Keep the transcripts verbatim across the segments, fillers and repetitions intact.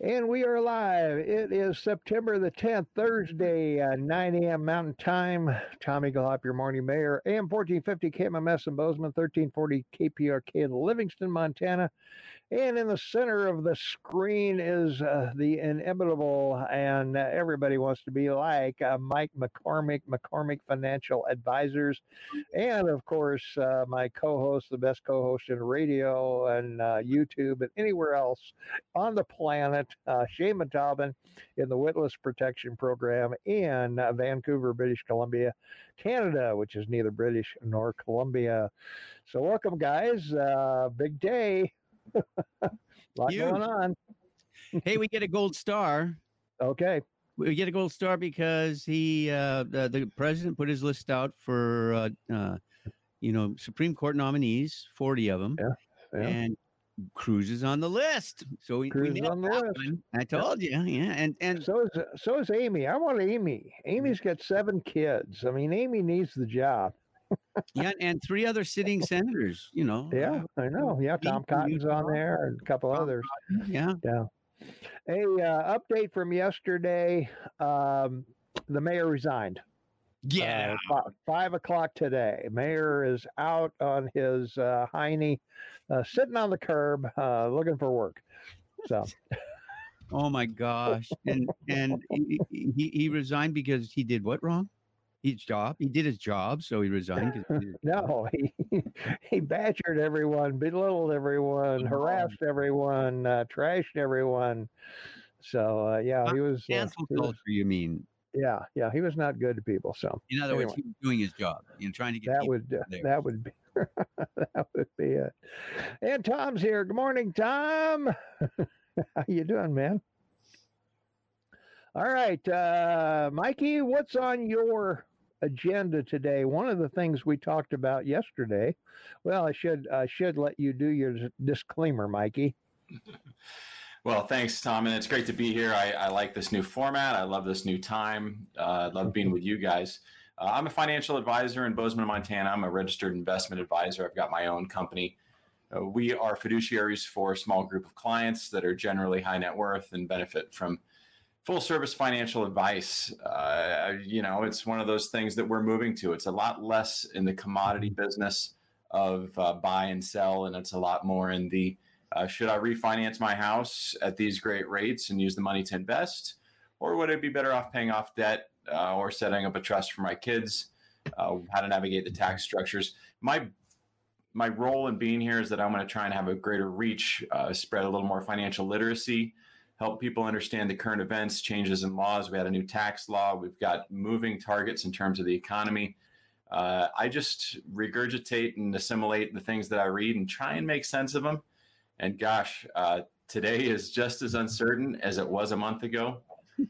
And we are live. It is September the tenth, Thursday, uh, nine a.m. Mountain Time. Tommy Galop, your morning mayor. A M fourteen fifty K M M S in Bozeman, thirteen forty K P R K in Livingston, Montana. And in the center of the screen is uh, the inevitable, and uh, everybody wants to be like uh, Mike McCormick, McCormick Financial Advisors. And, of course, uh, my co-host, the best co-host in radio and uh, YouTube and anywhere else on the planet, uh, Shane Taubin in the Witless Protection Program in uh, Vancouver, British Columbia, Canada, which is neither British nor Columbia. So welcome, guys. Uh, big day. A lot Huge. going on. Hey, we get a gold star. Okay. We get a gold star because he, uh, the, the president put his list out for, uh, uh, you know, Supreme Court nominees, forty of them. Yeah. yeah. And Cruz is on the list. So we, Cruz we is on the list. One. I told yeah. you. Yeah. And, and so is, so is Amy. I want Amy. Amy's got seven kids. I mean, Amy needs the job. yeah, and three other sitting senators, you know. Yeah, I know. Yeah, Tom Cotton's on there and a couple Tom others. Cotton, yeah. Yeah. A uh, update from yesterday. Um, the mayor resigned. Yeah. Uh, five, five o'clock today. Mayor is out on his uh, hiney, uh, sitting on the curb, uh, looking for work. So. Oh, my gosh. And and he, he, he resigned because he did what wrong? His job. He did his job, so he resigned. He no, he he badgered everyone, belittled everyone, oh. harassed everyone, uh, trashed everyone. So uh, yeah, he was cancel uh, culture. You mean? Yeah, yeah, he was not good to people. So in other anyway. words, he was doing his job and trying to get that would uh, there. that would be that would be it. And Tom's here. Good morning, Tom. How you doing, man? All right, uh, Mikey, what's on your agenda today? One of the things we talked about yesterday. Well, I should I should let you do your disclaimer, Mikey. Well, thanks, Tom, and it's great to be here. I, I like this new format. I love this new time. Uh, I love being with you guys. Uh, I'm a financial advisor in Bozeman, Montana. I'm a registered investment advisor. I've got my own company. Uh, we are fiduciaries for a small group of clients that are generally high net worth and benefit from full service financial advice. Uh, you know, it's one of those things that we're moving to. It's a lot less in the commodity business of uh, buy and sell, and it's a lot more in the uh, should I refinance my house at these great rates and use the money to invest, or would I be better off paying off debt uh, or setting up a trust for my kids? Uh, how to navigate the tax structures. My my role in being here is that I'm going to try and have a greater reach, uh, spread a little more financial literacy, help people understand the current events, changes in laws. We had a new tax law. We've got moving targets in terms of the economy. Uh, I just regurgitate and assimilate the things that I read and try and make sense of them. And gosh, uh, today is just as uncertain as it was a month ago,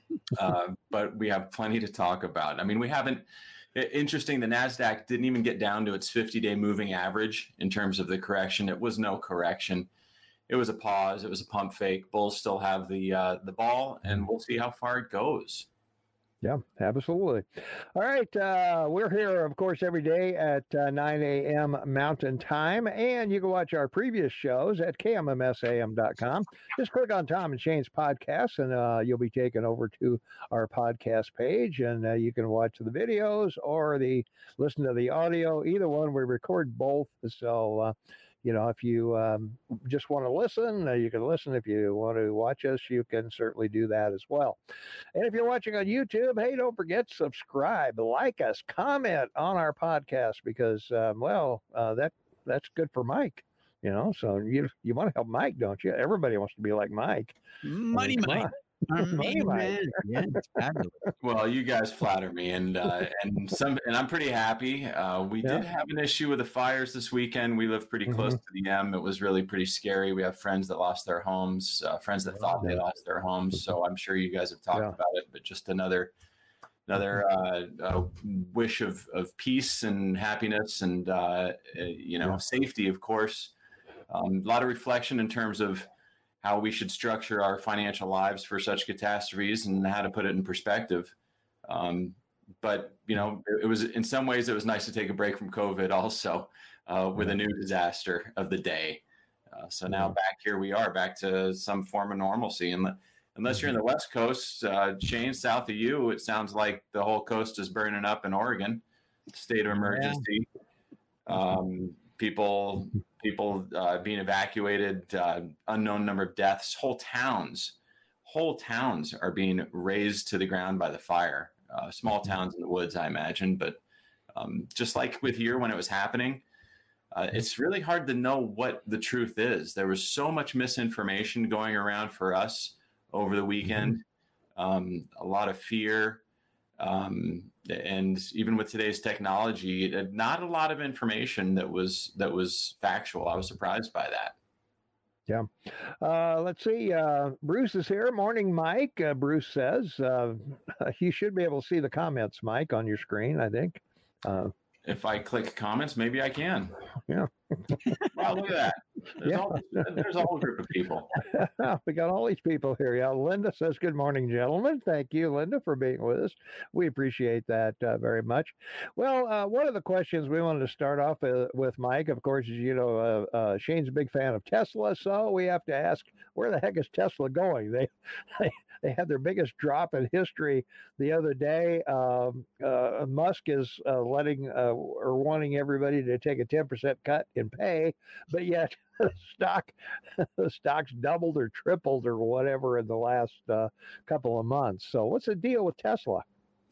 uh, but we have plenty to talk about. I mean, we haven't, interesting, the NASDAQ didn't even get down to its fifty-day moving average in terms of the correction. It was no correction. It was a pause. It was a pump fake. Bulls still have the uh, the ball, and we'll see how far it goes. Yeah, absolutely. All right. Uh, we're here, of course, every day at uh, nine a.m. Mountain Time, and you can watch our previous shows at K M M S A M dot com. Just click on Tom and Shane's podcast, and uh, you'll be taken over to our podcast page, and uh, you can watch the videos or the listen to the audio. Either one, we record both, so uh, you know, if you um, just want to listen, uh, you can listen. If you want to watch us, you can certainly do that as well. And if you're watching on YouTube, hey, don't forget, subscribe, like us, comment on our podcast, because, um, well, uh, that that's good for Mike. You know, so you you want to help Mike, don't you? Everybody wants to be like Mike. Money, I mean, Mike. Money, man. Yeah, it's fabulous. Well, you guys flatter me, and uh, and some, and I'm pretty happy. Uh, we yeah. did have an issue with the fires this weekend. We live pretty close mm-hmm. to the M. It was really pretty scary. We have friends that lost their homes, uh, friends that thought yeah. they lost their homes. So I'm sure you guys have talked yeah. about it. But just another another uh, uh, wish of of peace and happiness, and uh, uh, you know, yeah. safety, of course. Um, a lot of reflection in terms of how we should structure our financial lives for such catastrophes and how to put it in perspective. Um, but, you know, it, it was, in some ways, it was nice to take a break from COVID also uh, with a new disaster of the day. Uh, so now back here we are, back to some form of normalcy. And let, unless you're in the West Coast, uh, Shane, south of you, it sounds like the whole coast is burning up in Oregon, state of emergency. Um, people, people uh, being evacuated, uh, unknown number of deaths. Whole towns, whole towns are being razed to the ground by the fire. Uh, small towns in the woods, I imagine, but um, just like with here when it was happening, uh, it's really hard to know what the truth is. There was so much misinformation going around for us over the weekend, um, a lot of fear. Um, and even with today's technology, not a lot of information that was that was factual. I was surprised by that. Yeah. Uh, let's see. Uh, Bruce is here. Morning, Mike. Uh, Bruce says uh, you should be able to see the comments, Mike, on your screen, I think. Uh, if I click comments, maybe I can. Yeah. Wow, look at that. There's, Yeah. all, there's a whole group of people. We got all these people here. Yeah. Linda says, good morning, gentlemen. Thank you, Linda, for being with us. We appreciate that uh, very much. Well, uh, one of the questions we wanted to start off uh, with, Mike, of course, is, you know, uh, uh, Shane's a big fan of Tesla. So we have to ask, where the heck is Tesla going? They, they, they had their biggest drop in history the other day. Um, uh, Musk is uh, letting uh, or wanting everybody to take a ten percent cut in pay, but yet the stock, the stock's doubled or tripled or whatever in the last uh, couple of months. So what's the deal with Tesla?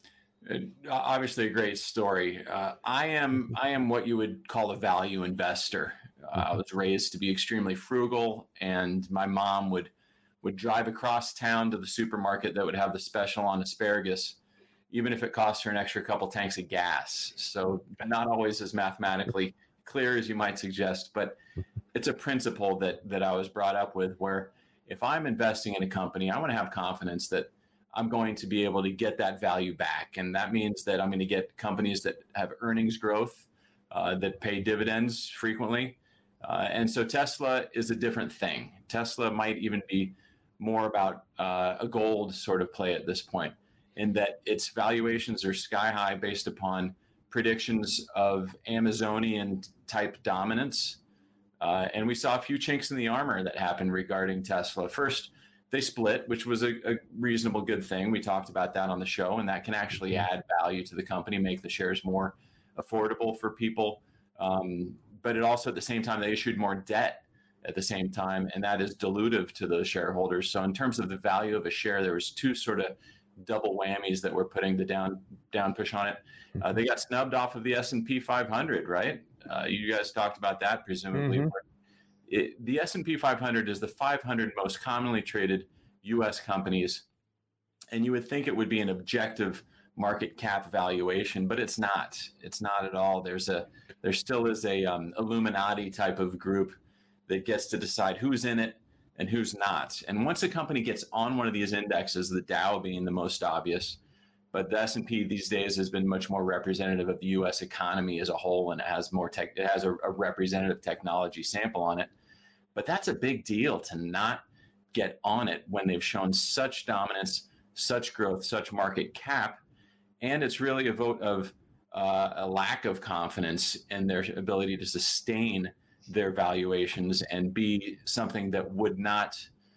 Obviously a great story. Uh, I am I am what you would call a value investor. Uh, I was raised to be extremely frugal, and my mom would would drive across town to the supermarket that would have the special on asparagus, even if it cost her an extra couple tanks of gas. So not always as mathematically clear as you might suggest, but it's a principle that that I was brought up with, where if I'm investing in a company, I want to have confidence that I'm going to be able to get that value back. And that means that I'm going to get companies that have earnings growth, uh, that pay dividends frequently. Uh, and so Tesla is a different thing. Tesla might even be more about uh, a gold sort of play at this point, in that its valuations are sky high based upon predictions of Amazonian type dominance. Uh, and we saw a few chinks in the armor that happened regarding Tesla. First, they split, which was a, a reasonable good thing. We talked about that on the show, and that can actually add value to the company, make the shares more affordable for people. Um, but it also, at the same time, they issued more debt at the same time, and that is dilutive to those shareholders. So in terms of the value of a share, there was two sort of double whammies that were putting the down down push on it. Uh, they got snubbed off of the S and P five hundred, right? Uh, you guys talked about that, presumably. Mm-hmm. It, the S and P five hundred is the five hundred most commonly traded U S companies, and you would think it would be an objective market cap valuation, but it's not. It's not at all. There's a there still is a um, Illuminati type of group that gets to decide who's in it and who's not. And once a company gets on one of these indexes, the Dow being the most obvious, but the S and P these days has been much more representative of the U S economy as a whole, and it has more tech. It has a, a representative technology sample on it. But that's a big deal to not get on it when they've shown such dominance, such growth, such market cap. And it's really a vote of uh, a lack of confidence in their ability to sustain their valuations and be something that would not,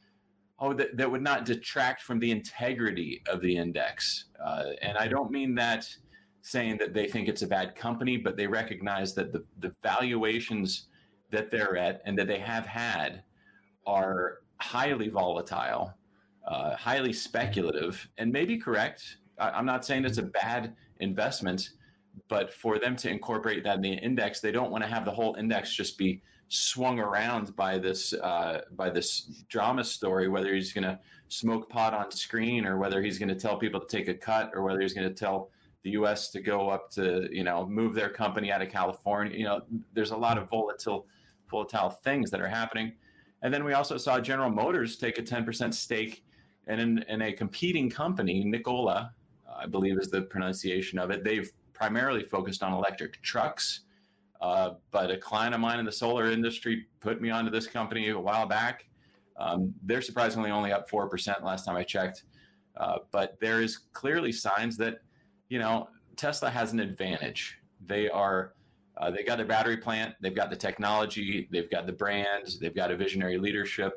oh, that, that would not detract from the integrity of the index. Uh, and I don't mean that saying that they think it's a bad company, but they recognize that the, the valuations that they're at and that they have had are highly volatile, uh, highly speculative, and maybe correct. I, I'm not saying it's a bad investment, but for them to incorporate that in the index, they don't want to have the whole index just be swung around by this uh, by this drama story, whether he's going to smoke pot on screen or whether he's going to tell people to take a cut or whether he's going to tell the U S to go up to, you know, move their company out of California. You know, there's a lot of volatile, volatile things that are happening. And then we also saw General Motors take a ten percent stake in, in a competing company, Nikola, I believe is the pronunciation of it. They've primarily focused on electric trucks. Uh, but a client of mine in the solar industry put me onto this company a while back. Um, they're surprisingly only up four percent last time I checked. Uh, but there is clearly signs that, you know, Tesla has an advantage. They are, uh, they got their battery plant, they've got the technology, they've got the brand, they've got a visionary leadership.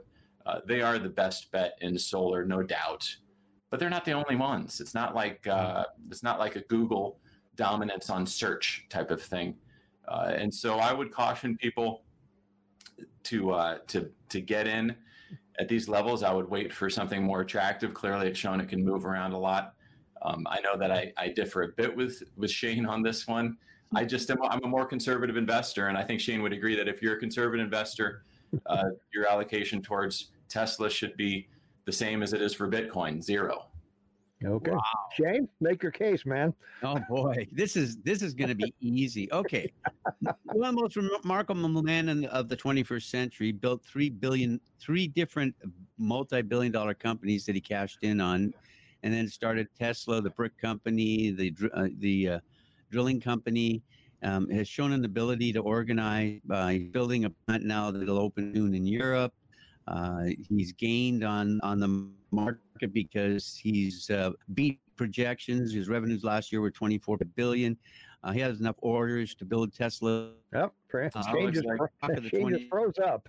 Uh, they are the best bet in solar, no doubt, but they're not the only ones. It's not like uh, it's not like a Google dominance on search type of thing. Uh, and so I would caution people to uh, to to get in at these levels. I would wait for something more attractive. Clearly, it's shown it can move around a lot. Um, I know that I, I differ a bit with with Shane on this one. I just am, I'm a more conservative investor, and I think Shane would agree that if you're a conservative investor, uh, your allocation towards Tesla should be the same as it is for Bitcoin, zero. Okay. Wow. Shane, make your case, man. Oh boy, this is this is going to be easy. Okay, one of the most remarkable men in, of the twenty-first century built three billion, three different multi-billion dollar companies that he cashed in on, and then started Tesla, the brick company, the uh, the uh, drilling company. Um, has shown an ability to organize by building a plant now that'll open soon in Europe. Uh, he's gained on on the market because he's uh, beat projections. His revenues last year were twenty-four billion. Uh, he has enough orders to build Tesla. Yep, Shane Uh, just, like fro- Shane just froze up.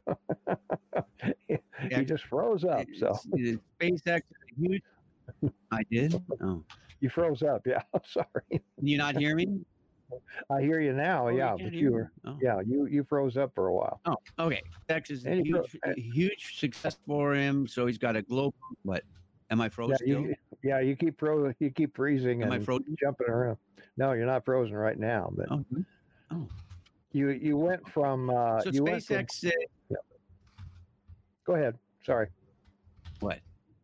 he Yeah. just froze up. So It's- SpaceX is huge. I did. Oh, you froze up. Yeah, sorry. can you not hear me? I hear you now. Oh, you yeah, can't but hear you me? were. Oh. Yeah, you you froze up for a while. Oh, okay. Texas is a And he fro- huge, a huge success for him. So he's got a global. What? Am I frozen Yeah, still? you, yeah, you keep fro- you keep freezing Am I and frozen? jumping around. No, you're not frozen right now. But Oh, oh. you you went from uh, So you went from, SpaceX. Uh, go ahead. Sorry. what?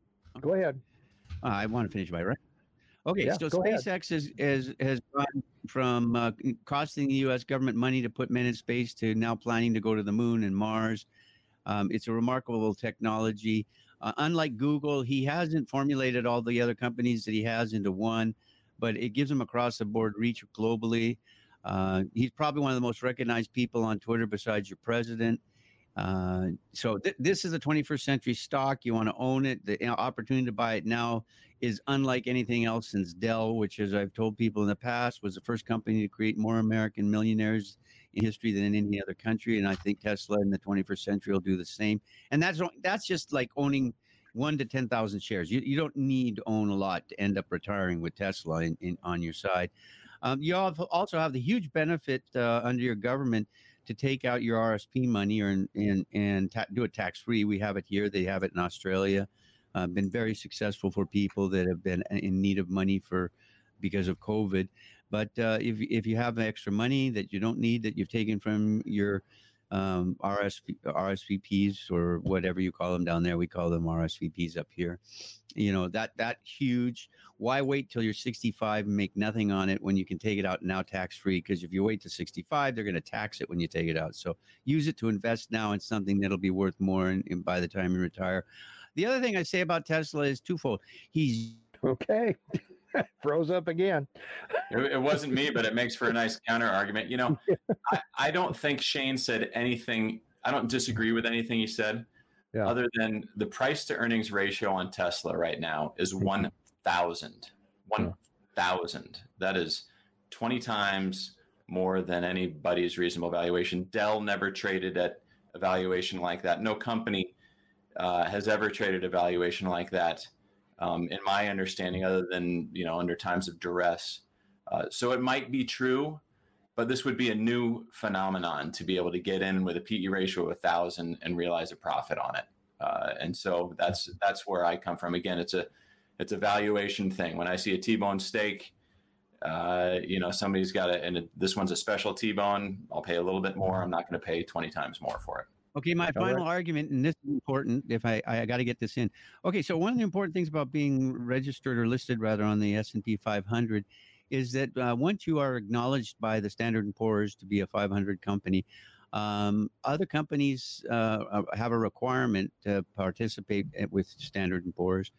Go ahead. Uh, I want to finish my record. Okay, Yeah, so go ahead. SpaceX is, is, has gone from uh, costing the U S government money to put men in space to now planning to go to the moon and Mars. Um, it's a remarkable technology. Uh, unlike Google, he hasn't formulated all the other companies that he has into one, but it gives him across the board reach globally. Uh, he's probably one of the most recognized people on Twitter besides your president. Uh, so th- this is a twenty-first century stock. You want to own it. The opportunity to buy it now is unlike anything else since Dell, which, as I've told people in the past, was the first company to create more American millionaires in history than in any other country. And I think Tesla in the twenty-first century will do the same. And that's that's just like owning one to ten thousand shares. You you don't need to own a lot to end up retiring with Tesla in, in on your side. Um, you also have the huge benefit uh, under your government to take out your R S P money or and and ta- do it tax free. We have it here. They have it in Australia. Uh, been very successful for people that have been in need of money for because of COVID. But uh, if if you have extra money that you don't need that you've taken from your um, R S V, R S V Ps or whatever you call them down there, we call them R S V Ps up here. You know that that huge. Why wait till you're sixty-five and make nothing on it when you can take it out now tax free? Because if you wait to sixty-five, they're going to tax it when you take it out. So use it to invest now in something that'll be worth more in, in by the time you retire. The other thing I say about Tesla is twofold. He's Okay. Froze up again. It, it wasn't me, but it makes for a nice counter argument. You know, I, I don't think Shane said anything. I don't disagree with anything he said, Yeah. other than the price to earnings ratio on Tesla right now is one thousand. one thousand. That is twenty times more than anybody's reasonable valuation. Dell never traded at a valuation like that. No company uh, has ever traded a valuation like that. Um, in my understanding, other than, you know, under times of duress. Uh, so it might be true, but this would be a new phenomenon to be able to get in with a P E ratio of a thousand and realize a profit on it. Uh, and so that's that's where I come from. Again, it's a it's a valuation thing. When I see a T-bone steak, uh, you know, somebody's got it, and it, this one's a special T-bone. I'll pay a little bit more. I'm not going to pay twenty times more for it. Okay, my All final right. argument, and this is important. If I I got to get this in. Okay, so one of the important things about being registered or listed rather on the S and P five hundred is that uh, once you are acknowledged by the Standard and Poor's to be a five hundred company, um, other companies uh, have a requirement to participate with Standard and Poor's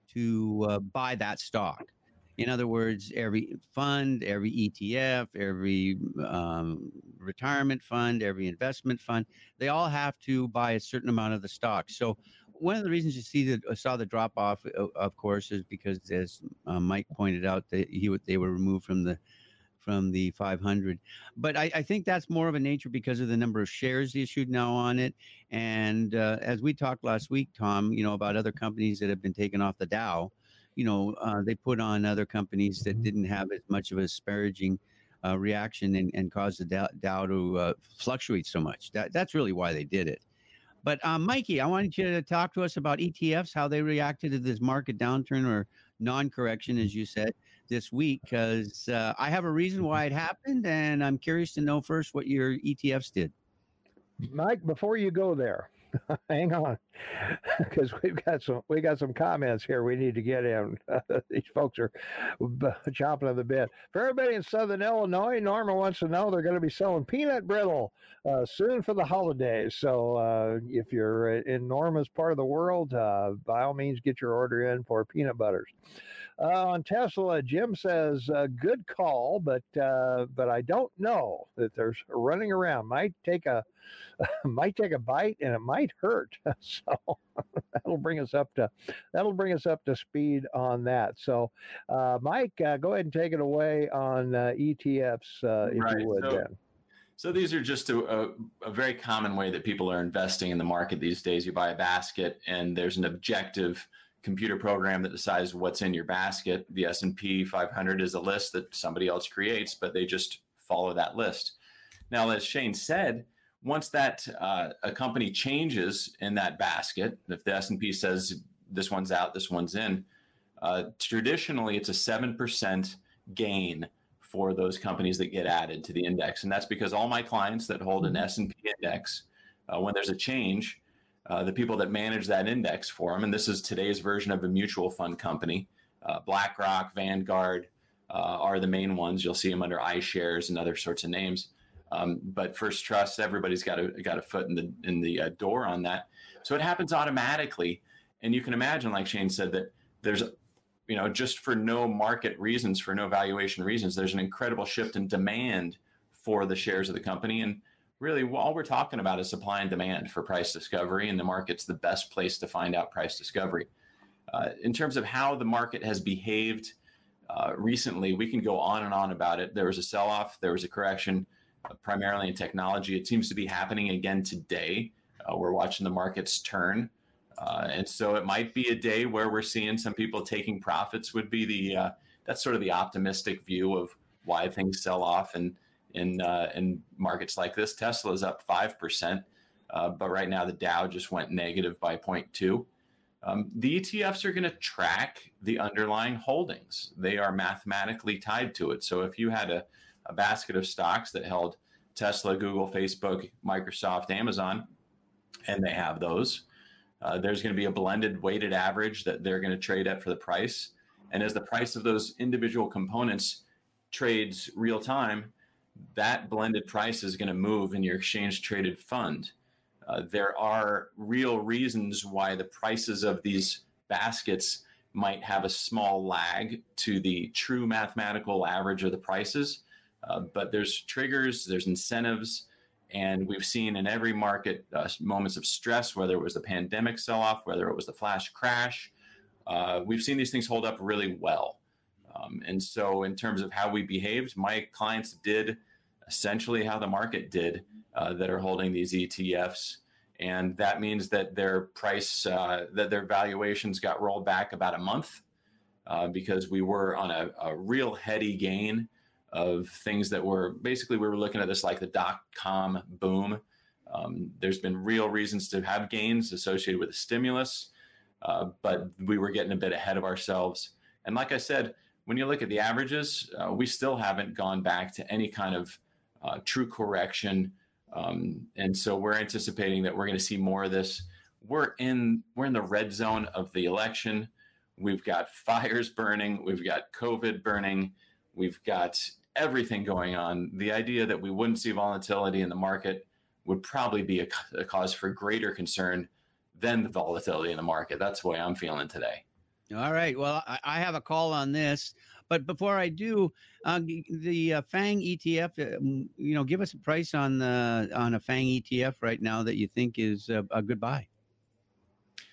to uh, buy that stock. In other words, every fund, every E T F, every um, retirement fund, every investment fund, they all have to buy a certain amount of the stock. So one of the reasons you see that saw the drop off, of course, is because, as uh, Mike pointed out, that he they were removed from the from the five hundred. But I, I think that's more of a nature because of the number of shares issued now on it. And uh, as we talked last week, Tom, you know, about other companies that have been taken off the Dow, you know, uh, they put on other companies that didn't have as much of a disparaging uh, reaction and, and caused the Dow, Dow to uh, fluctuate so much. That, that's really why they did it. But um, Mikey, I wanted you to talk to us about E T Fs, how they reacted to this market downturn or non-correction, as you said, this week, because uh, I have a reason why it happened, and I'm curious to know first what your E T Fs did. Mike, before you go there, hang on, because we've got some we got some comments here we need to get in. These folks are chomping at the bit. For everybody in Southern Illinois, Norma wants to know they're going to be selling peanut brittle uh, soon for the holidays. So uh, if you're in Norma's part of the world, uh, by all means, get your order in for peanut butters. Uh, on Tesla, Jim says, uh, good call, but uh, but I don't know that there's running around. Might take a might take a bite and it might hurt. So that'll bring us up to that'll bring us up to speed on that. So, uh, Mike, uh, go ahead and take it away on uh, E T Fs, uh, if right. you would. So, then. so these are just a, a, a very common way that people are investing in the market these days. You buy a basket, and there's an objective computer program that decides what's in your basket. The S and P five hundred is a list that somebody else creates, but they just follow that list. Now, as Shane said, once that uh, a company changes in that basket, if the S and P says this one's out, this one's in, uh, traditionally it's a seven percent gain for those companies that get added to the index. And that's because all my clients that hold an S and P index, uh, when there's a change, Uh, the people that manage that index for them, and this is today's version of a mutual fund company, uh, BlackRock, Vanguard uh, are the main ones. You'll see them under iShares and other sorts of names. Um, but First Trust, everybody's got a got a foot in the in the uh, door on that. So it happens automatically, and you can imagine, like Shane said, that there's, you know, just for no market reasons, for no valuation reasons, there's an incredible shift in demand for the shares of the company. And really, all we're talking about is supply and demand for price discovery, and the market's the best place to find out price discovery. Uh, in terms of how the market has behaved uh, recently, we can go on and on about it. There was a sell-off, there was a correction, uh, primarily in technology. It seems to be happening again today. Uh, we're watching the markets turn. Uh, and so it might be a day where we're seeing some people taking profits would be the, uh, that's sort of the optimistic view of why things sell off. And In uh, in markets like this, Tesla is up five percent, uh, but right now the Dow just went negative by zero point two. Um, the E T Fs are going to track the underlying holdings. They are mathematically tied to it. So if you had a, a basket of stocks that held Tesla, Google, Facebook, Microsoft, Amazon, and they have those, uh, there's going to be a blended weighted average that they're going to trade at for the price. And as the price of those individual components trades real time, that blended price is going to move in your exchange traded fund. Uh, there are real reasons why the prices of these baskets might have a small lag to the true mathematical average of the prices. Uh, but there's triggers, there's incentives, and we've seen in every market uh, moments of stress, whether it was the pandemic sell-off, whether it was the flash crash, uh, we've seen these things hold up really well. Um, and so in terms of how we behaved, my clients did essentially how the market did uh, that are holding these E T Fs. And that means that their price, uh, that their valuations got rolled back about a month uh, because we were on a, a real heady gain of things that were basically, we were looking at this like the dot-com boom. Um, there's been real reasons to have gains associated with the stimulus, uh, but we were getting a bit ahead of ourselves. And like I said, when you look at the averages, uh, we still haven't gone back to any kind of uh, true correction. Um, and so we're anticipating that we're going to see more of this. We're in, we're in the red zone of the election. We've got fires burning. We've got COVID burning. We've got everything going on. The idea that we wouldn't see volatility in the market would probably be a, a cause for greater concern than the volatility in the market. That's the way I'm feeling today. All right. Well, I, I have a call on this, but before I do, uh, the uh, FANG E T F, uh, you know, give us a price on the on a FANG E T F right now that you think is a, a good buy.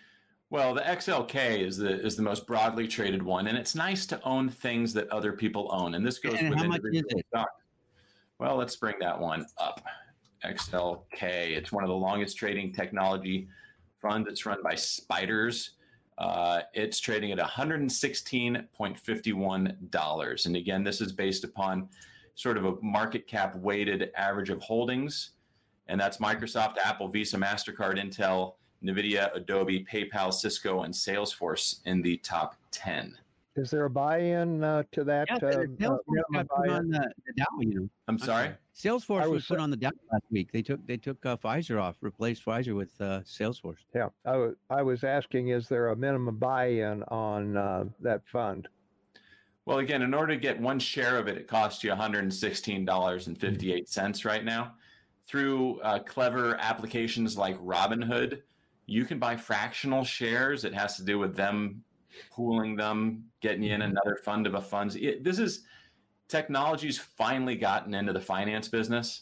Well, the X L K is the is the most broadly traded one, and it's nice to own things that other people own, and this goes And with how much is individual it? stocks. Well, let's bring that one up. X L K. It's one of the longest trading technology funds. It's run by Spiders. Uh, it's trading at one hundred sixteen point five one dollars, and again, this is based upon sort of a market cap weighted average of holdings, and that's Microsoft, Apple, Visa, MasterCard, Intel, NVIDIA, Adobe, PayPal, Cisco, and Salesforce in the top ten. Is there a buy-in uh, to that? Yeah, uh, Salesforce uh, got put on the, the Dow. You know, I'm sorry? Salesforce I was, was put sa- on the Dow last week. They took they took uh, Pfizer off, replaced Pfizer with uh, Salesforce. Yeah, I, w- I was asking, is there a minimum buy-in on uh, that fund? Well, again, in order to get one share of it, it costs you one hundred sixteen dollars and fifty-eight cents right now. Through uh, clever applications like Robinhood, you can buy fractional shares. It has to do with them pooling them, getting you in another fund of a fund. It, this is technology's finally gotten into the finance business,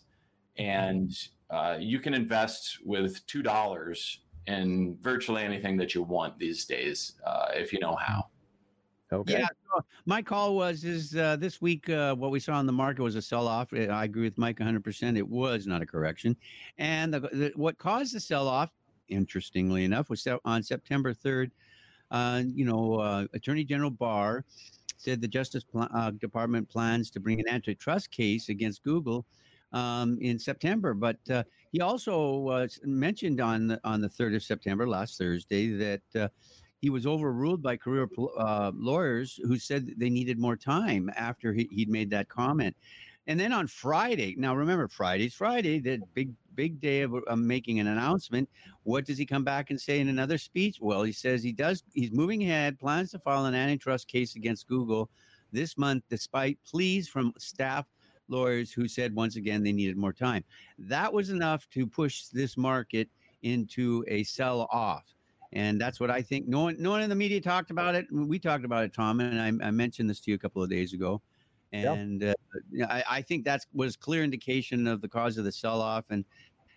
and uh, you can invest with two dollars in virtually anything that you want these days uh, if you know how. Okay. Yeah, so my call was is uh, this week uh, what we saw in the market was a sell-off. I agree with Mike one hundred percent. It was not a correction, and the, the, what caused the sell-off, interestingly enough, was on September third. Uh, you know, uh, Attorney General Barr said the Justice pl- uh, Department plans to bring an antitrust case against Google um, in September. But uh, he also uh, mentioned on the, on the third of September, last Thursday, that uh, he was overruled by career uh, lawyers who said they needed more time after he, he'd made that comment. And then on Friday, now remember, Friday's Friday, the big, big day of uh, making an announcement. What does he come back and say in another speech? Well, he says he does, he's moving ahead, plans to file an antitrust case against Google this month, despite pleas from staff lawyers who said once again they needed more time. That was enough to push this market into a sell-off. And that's what I think. No one, no one in the media talked about it. We talked about it, Tom, and I, I mentioned this to you a couple of days ago. And uh, I, I think that was clear indication of the cause of the sell-off, and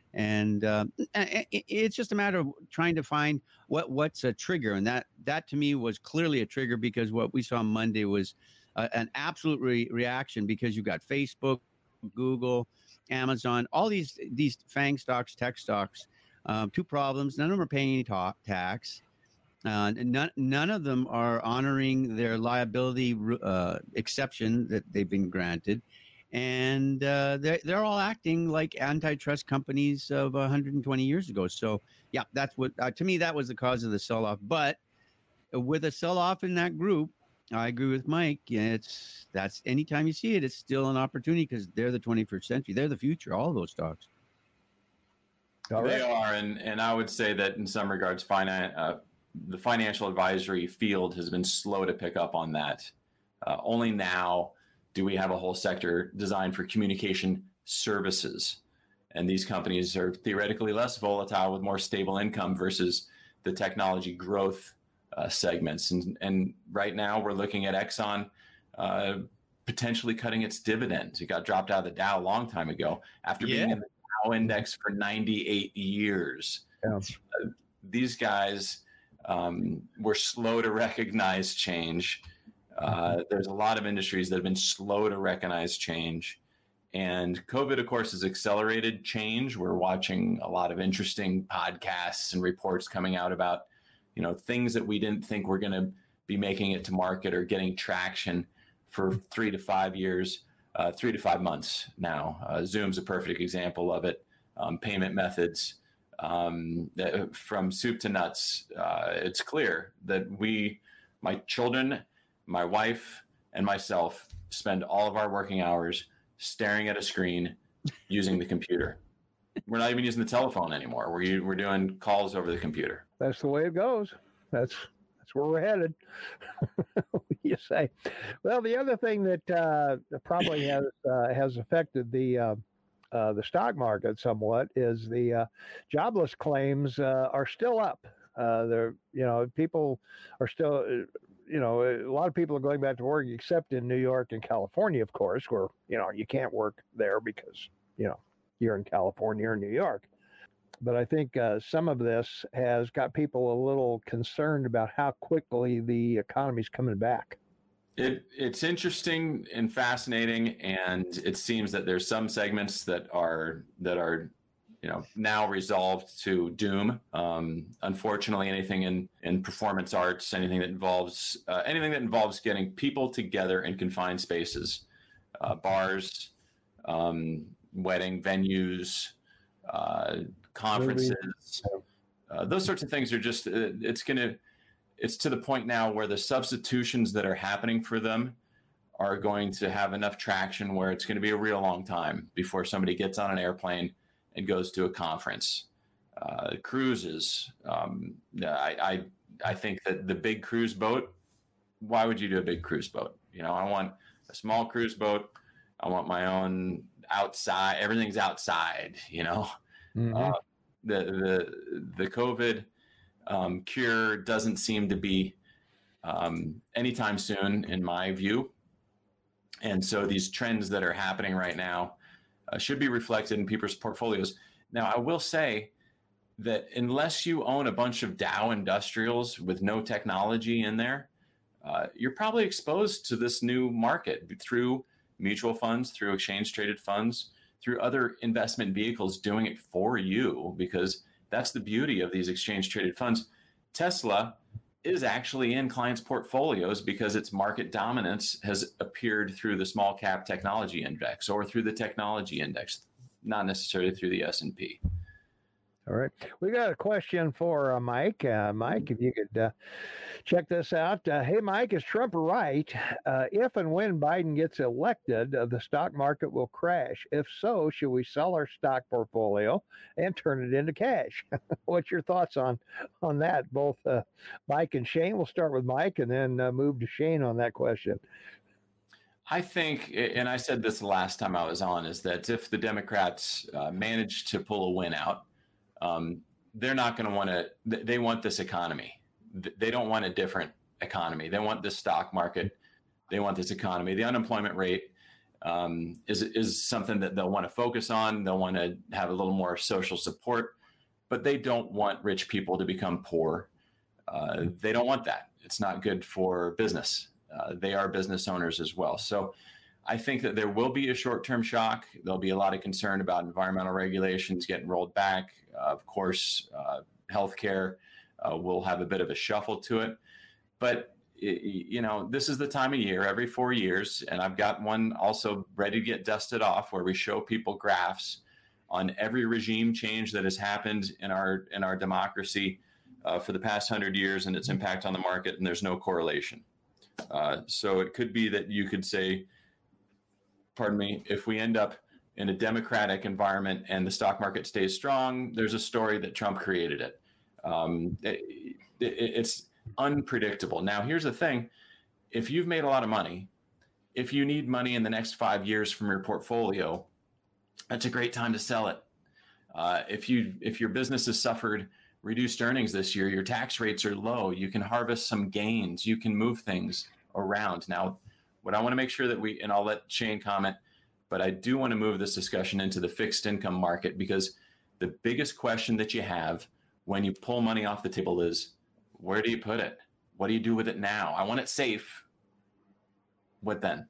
and uh, it, it's just a matter of trying to find what what's a trigger, and that that to me was clearly a trigger, because what we saw Monday was uh, an absolute re- reaction, because you got Facebook, Google, Amazon, all these these FANG stocks, tech stocks. Um, two problems: none of them are paying any ta- tax. Uh, none, none of them are honoring their liability uh, exception that they've been granted. And uh, they're, they're all acting like antitrust companies of one hundred twenty years ago. So, yeah, that's what, uh, to me, that was the cause of the sell-off. But with a sell-off in that group, I agree with Mike. It's that's anytime you see it, it's still an opportunity, because they're the twenty-first century. They're the future, all those stocks. All They right. are, and, and I would say that in some regards, finance, uh, the financial advisory field has been slow to pick up on that. Uh, only now do we have a whole sector designed for communication services. And these companies are theoretically less volatile with more stable income versus the technology growth uh, segments. And, and right now we're looking at Exxon uh, potentially cutting its dividends. It got dropped out of the Dow a long time ago after Yeah. being in the Dow index for ninety-eight years. Yeah. Uh, these guys um, were slow to recognize change. Uh, there's a lot of industries that have been slow to recognize change. And COVID, of course, has accelerated change. We're watching a lot of interesting podcasts and reports coming out about, you know, things that we didn't think were going to be making it to market or getting traction for three to five years, uh, three to five months now. Uh, Zoom's a perfect example of it. Um, payment methods, um, that, from soup to nuts. Uh, it's clear that we, my children, my wife, and myself spend all of our working hours staring at a screen using the computer. We're not even using the telephone anymore. We're, we're doing calls over the computer. That's the way it goes. That's that's where we're headed. You say. Well, the other thing that uh, probably has uh, has affected the uh, uh, the stock market somewhat is the uh, jobless claims uh, are still up. Uh, they're you know people are still. You know, a lot of people are going back to work, except in New York and California, of course, where, you know, you can't work there because, you know, you're in California or New York. but I think uh, some of this has got people a little concerned about how quickly the economy's coming back. It, it's interesting and fascinating, and it seems that there's some segments that are that are, you know, now resolved to doom. Um, unfortunately, anything in, in performance arts, anything that involves uh, anything that involves getting people together in confined spaces, uh, bars, um, wedding venues, uh, conferences, uh, those sorts of things are just. Uh, it's going to. It's to the point now where the substitutions that are happening for them are going to have enough traction where it's going to be a real long time before somebody gets on an airplane and goes to a conference. Uh, cruises. Um, I, I I think that the big cruise boat. Why would you do a big cruise boat? You know, I want a small cruise boat. I want my own outside. Everything's outside. You know, mm-hmm. uh, the the the COVID. Um, cure doesn't seem to be um, anytime soon, in my view. And so these trends that are happening right now uh, should be reflected in people's portfolios. Now, I will say that unless you own a bunch of Dow industrials with no technology in there, uh, you're probably exposed to this new market through mutual funds, through exchange traded funds, through other investment vehicles doing it for you, because that's the beauty of these exchange traded funds. Tesla is actually in clients' portfolios because its market dominance has appeared through the small cap technology index or through the technology index, not necessarily through the S and P. All right. We got a question for uh, Mike. Uh, Mike, if you could uh, check this out. Uh, hey, Mike, is Trump right? Uh, if and when Biden gets elected, uh, the stock market will crash. If so, should we sell our stock portfolio and turn it into cash? What's your thoughts on, on that? Both uh, Mike and Shane. We'll start with Mike and then uh, move to Shane on that question. I think, and I said this the last time I was on, is that if the Democrats uh, manage to pull a win out, Um, they're not going to want to, they want this economy. They don't want a different economy. They want this stock market. They want this economy. The unemployment rate um, is, is something that they'll want to focus on. They'll want to have a little more social support, but they don't want rich people to become poor. Uh, they don't want that. It's not good for business. Uh, they are business owners as well. So I think that there will be a short-term shock. There'll be a lot of concern about environmental regulations getting rolled back. Uh, of course, uh, healthcare uh, will have a bit of a shuffle to it. But, it, you know, this is the time of year, every four years, and I've got one also ready to get dusted off where we show people graphs on every regime change that has happened in our in our democracy uh, for the past hundred years and its impact on the market, and there's no correlation. Uh, so it could be that you could say, pardon me, if we end up in a democratic environment and the stock market stays strong, there's a story that Trump created it. Um, it, it. It's unpredictable. Now, here's the thing. If you've made a lot of money, if you need money in the next five years from your portfolio, that's a great time to sell it. Uh, if you if your business has suffered reduced earnings this year, your tax rates are low, you can harvest some gains, you can move things around. Now, what I want to make sure that we, and I'll let Shane comment, but I do want to move this discussion into the fixed income market, because the biggest question that you have when you pull money off the table is, where do you put it? What do you do with it now? I want it safe. What then?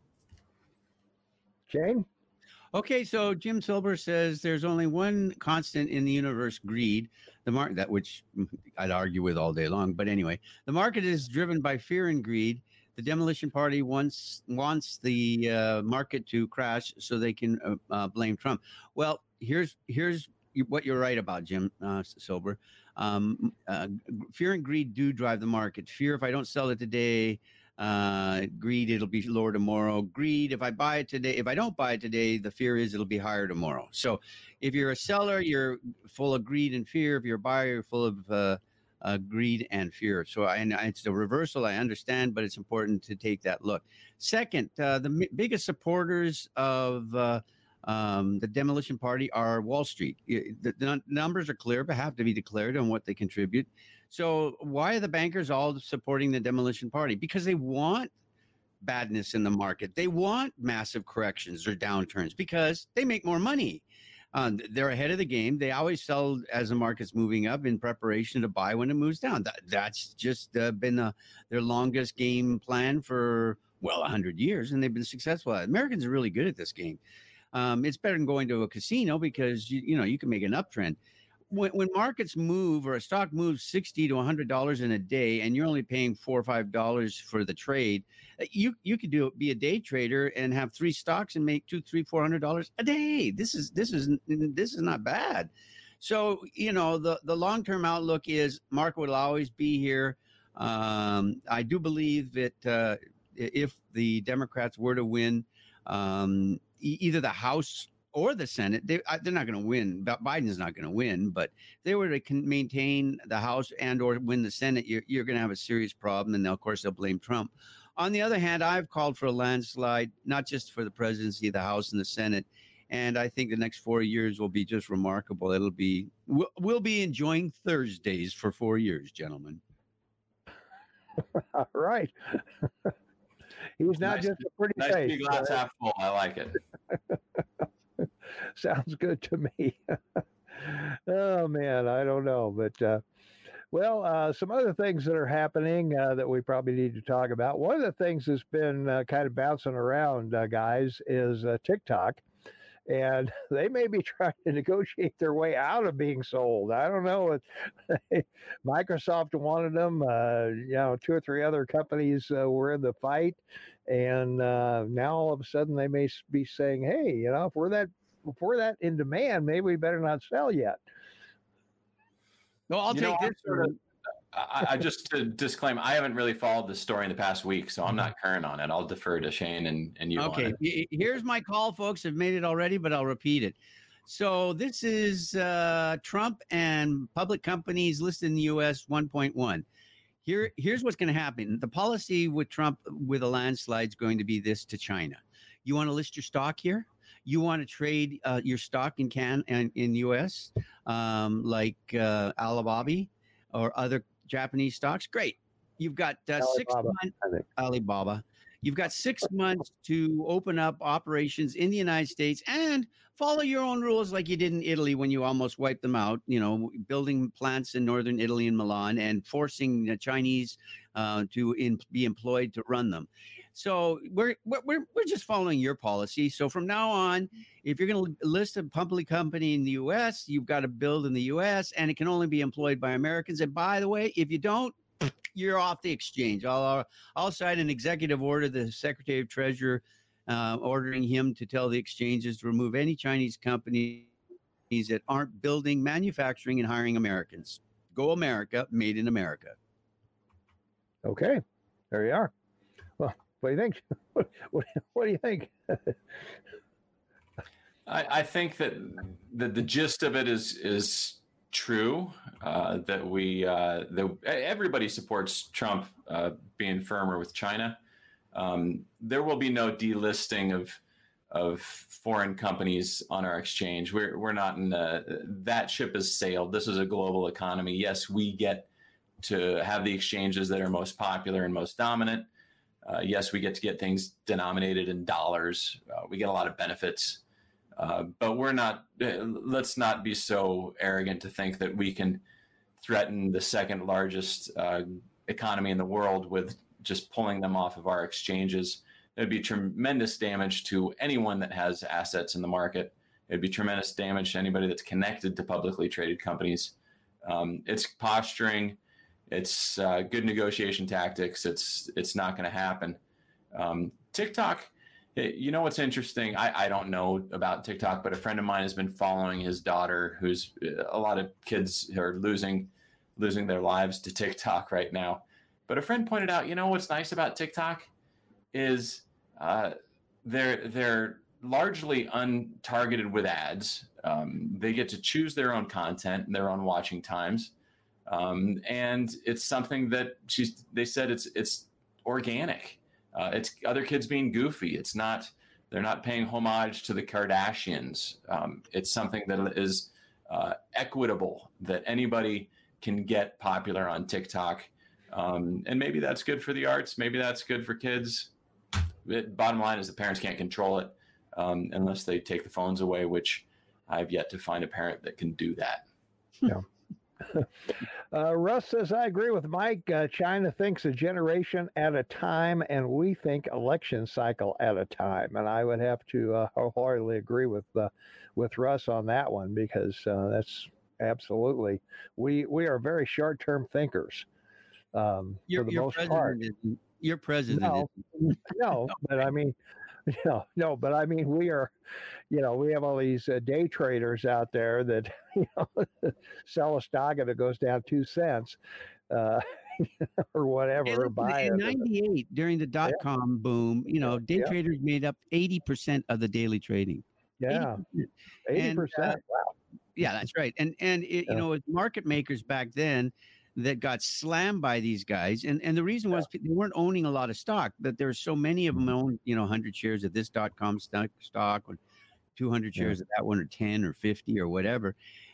Shane? Okay, so Jim Silber says there's only one constant in the universe: greed. The market, that which I'd argue with all day long, but anyway, the market is driven by fear and greed. The Demolition Party wants wants the uh, market to crash so they can uh, uh, blame Trump. Well, here's here's what you're right about, Jim uh, Silber. Um, uh, fear and greed do drive the market. Fear, if I don't sell it today. Uh, greed, it'll be lower tomorrow. Greed, if I buy it today, if I don't buy it today, the fear is it'll be higher tomorrow. So if you're a seller, you're full of greed and fear. If you're a buyer, you're full of uh, uh, greed and fear. So I, and it's a reversal, I understand, but it's important to take that look. Second, uh, the m- biggest supporters of uh, um, the Demolition Party are Wall Street. The, the numbers are clear, but have to be declared on what they contribute. So why are the bankers all supporting the Demolition Party? Because they want badness in the market. They want massive corrections or downturns because they make more money. Um, they're ahead of the game. They always sell as the market's moving up in preparation to buy when it moves down. That, that's just uh, been uh, their longest game plan for, well, one hundred years, and they've been successful at it. Americans are really good at this game. Um, it's better than going to a casino because, you, you know, you can make an uptrend. When, when markets move or a stock moves sixty to one hundred dollars in a day and you're only paying four or five dollars for the trade, you you could do be a day trader and have three stocks and make two, three, four hundred dollars a day. This is this is this is not bad. So, you know, the, the long-term outlook is market will always be here. Um, I do believe that uh, if the Democrats were to win um, e- either the House or the Senate, they, they're not going to win. Biden's not going to win, but if they were to con- maintain the House and or win the Senate, you're, you're going to have a serious problem. And of course, they'll blame Trump. On the other hand, I've called for a landslide, not just for the presidency, the House and the Senate. And I think the next four years will be just remarkable. It'll be, we'll, we'll be enjoying Thursdays for four years, gentlemen. All right. He's not nice, just a pretty nice face. Nice glass half full. I like it. Sounds good to me. Oh man, I don't know, but uh, well, uh, some other things that are happening uh, that we probably need to talk about. One of the things that's been uh, kind of bouncing around, uh, guys, is uh, TikTok, and they may be trying to negotiate their way out of being sold. I don't know. Microsoft wanted them. Uh, you know, two or three other companies uh, were in the fight, and uh, now all of a sudden they may be saying, "Hey, you know, if we're that if we're that in demand, maybe we better not sell yet." No, I'll you take know, this. Sort of, I, I just to disclaim, I haven't really followed this story in the past week, so I'm not current on it. I'll defer to Shane and, and you. Okay, here's my call, folks. I've made it already, but I'll repeat it. So this is uh, Trump and public companies listed in the U S one point one. Here, here's what's going to happen. The policy with Trump with a landslide is going to be this to China. You want to list your stock here? You want to trade uh, your stock in Can and in U S um, like uh, Alibaba or other Japanese stocks? Great. You've got uh, six months. Alibaba. You've got six months to open up operations in the United States and follow your own rules like you did in Italy when you almost wiped them out, you know, building plants in northern Italy and Milan and forcing the Chinese uh, to in, be employed to run them. So we're, we're, we're just following your policy. So from now on, if you're going to list a public company in the U S, you've got to build in the U S and it can only be employed by Americans. And by the way, if you don't, you're off the exchange. I'll, I'll sign an executive order, the Secretary of Treasury, uh, ordering him to tell the exchanges to remove any Chinese companies that aren't building, manufacturing, and hiring Americans. Go America, made in America. Okay, there you are. Well, what do you think? What, what, what do you think? I, I think that the, the gist of it is is true. Uh, that we uh, that everybody supports Trump uh, being firmer with China. Um, there will be no delisting of of foreign companies on our exchange. We're we're not in a, that ship has sailed. This is a global economy. Yes, we get to have the exchanges that are most popular and most dominant. Uh, yes, we get to get things denominated in dollars. Uh, we get a lot of benefits. Uh, but we're not, uh, let's not be so arrogant to think that we can threaten the second largest uh, economy in the world with just pulling them off of our exchanges. It'd be tremendous damage to anyone that has assets in the market. It'd be tremendous damage to anybody that's connected to publicly traded companies. Um, it's posturing. It's uh, good negotiation tactics. It's it's not going to happen. Um, TikTok, you know what's interesting? I, I don't know about TikTok, but a friend of mine has been following his daughter, who's a lot of kids are losing losing their lives to TikTok right now. But a friend pointed out, you know what's nice about TikTok is uh, they're they're largely untargeted with ads. Um, they get to choose their own content and their own watching times. Um, and it's something that she's, they said it's, it's organic. Uh, it's other kids being goofy. It's not, they're not paying homage to the Kardashians. Um, it's something that is uh, equitable, that anybody can get popular on TikTok. Um, and maybe that's good for the arts. Maybe that's good for kids. It, bottom line is the parents can't control it um, unless they take the phones away, which I've yet to find a parent that can do that. Yeah. Uh, Russ says, I agree with Mike. Uh, China thinks a generation at a time, and we think election cycle at a time. And I would have to uh, wholeheartedly agree with uh, with Russ on that one, because uh, that's absolutely, we we are very short term thinkers um, your, for the your most president part. Is, your president. No, is, no, but I mean, no, no, but I mean, we are. You know, we have all these uh, day traders out there that, you know, sell a stock and it goes down two cents uh, or whatever. Hey, or listen, buy in it. ninety-eight, during the dot Yeah. com boom, you know, day Yeah. traders made up eighty percent of the daily trading. Yeah, eighty percent. Uh, Wow. yeah, that's right. And and it, Yeah. you know, it's market makers back then that got slammed by these guys, and and the reason was they weren't owning a lot of stock, but there were so many of them owned, you know, one hundred shares of this dot com stock stock or two hundred Yeah. shares of that one, or ten or fifty or whatever.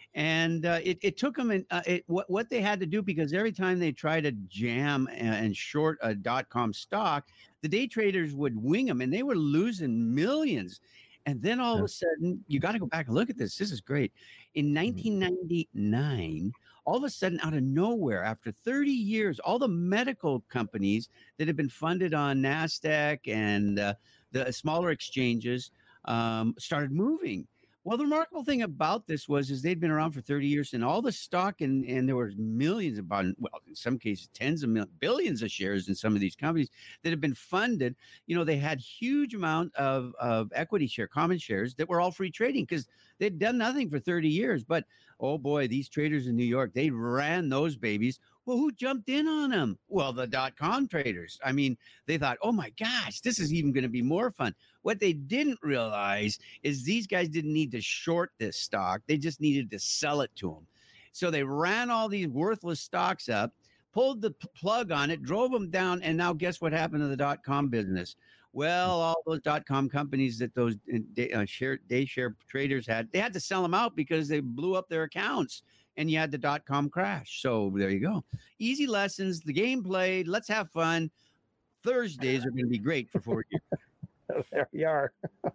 And uh, it, it took them in, uh, it, what, what they had to do, because every time they try to jam and, and short a dot-com stock, the day traders would wing them, and they were losing millions. And then all Yeah. of a sudden, you got to go back and look at this. This is great. In nineteen ninety-nine, all of a sudden, out of nowhere, after thirty years, all the medical companies that had been funded on NASDAQ and uh, the smaller exchanges um, started moving. Well, the remarkable thing about this was is they'd been around for thirty years, and all the stock, and, and there were millions, about, well, in some cases, tens of millions, billions of shares in some of these companies that have been funded. You know, they had huge amount of, of equity share, common shares that were all free trading because they'd done nothing for thirty years. But, oh boy, these traders in New York, they ran those babies. Well, who jumped in on them? Well, the dot-com traders. I mean, they thought, oh my gosh, this is even going to be more fun. What they didn't realize is these guys didn't need to short this stock. They just needed to sell it to them. So they ran all these worthless stocks up, pulled the p- plug on it, drove them down, and now guess what happened to the dot-com business? Well, all those dot-com companies that those uh, day, uh, share, day share traders had, they had to sell them out because they blew up their accounts. And you had the dot-com crash. So there you go. Easy lessons. The game played. Let's have fun. Thursdays are going to be great for four years. There you are.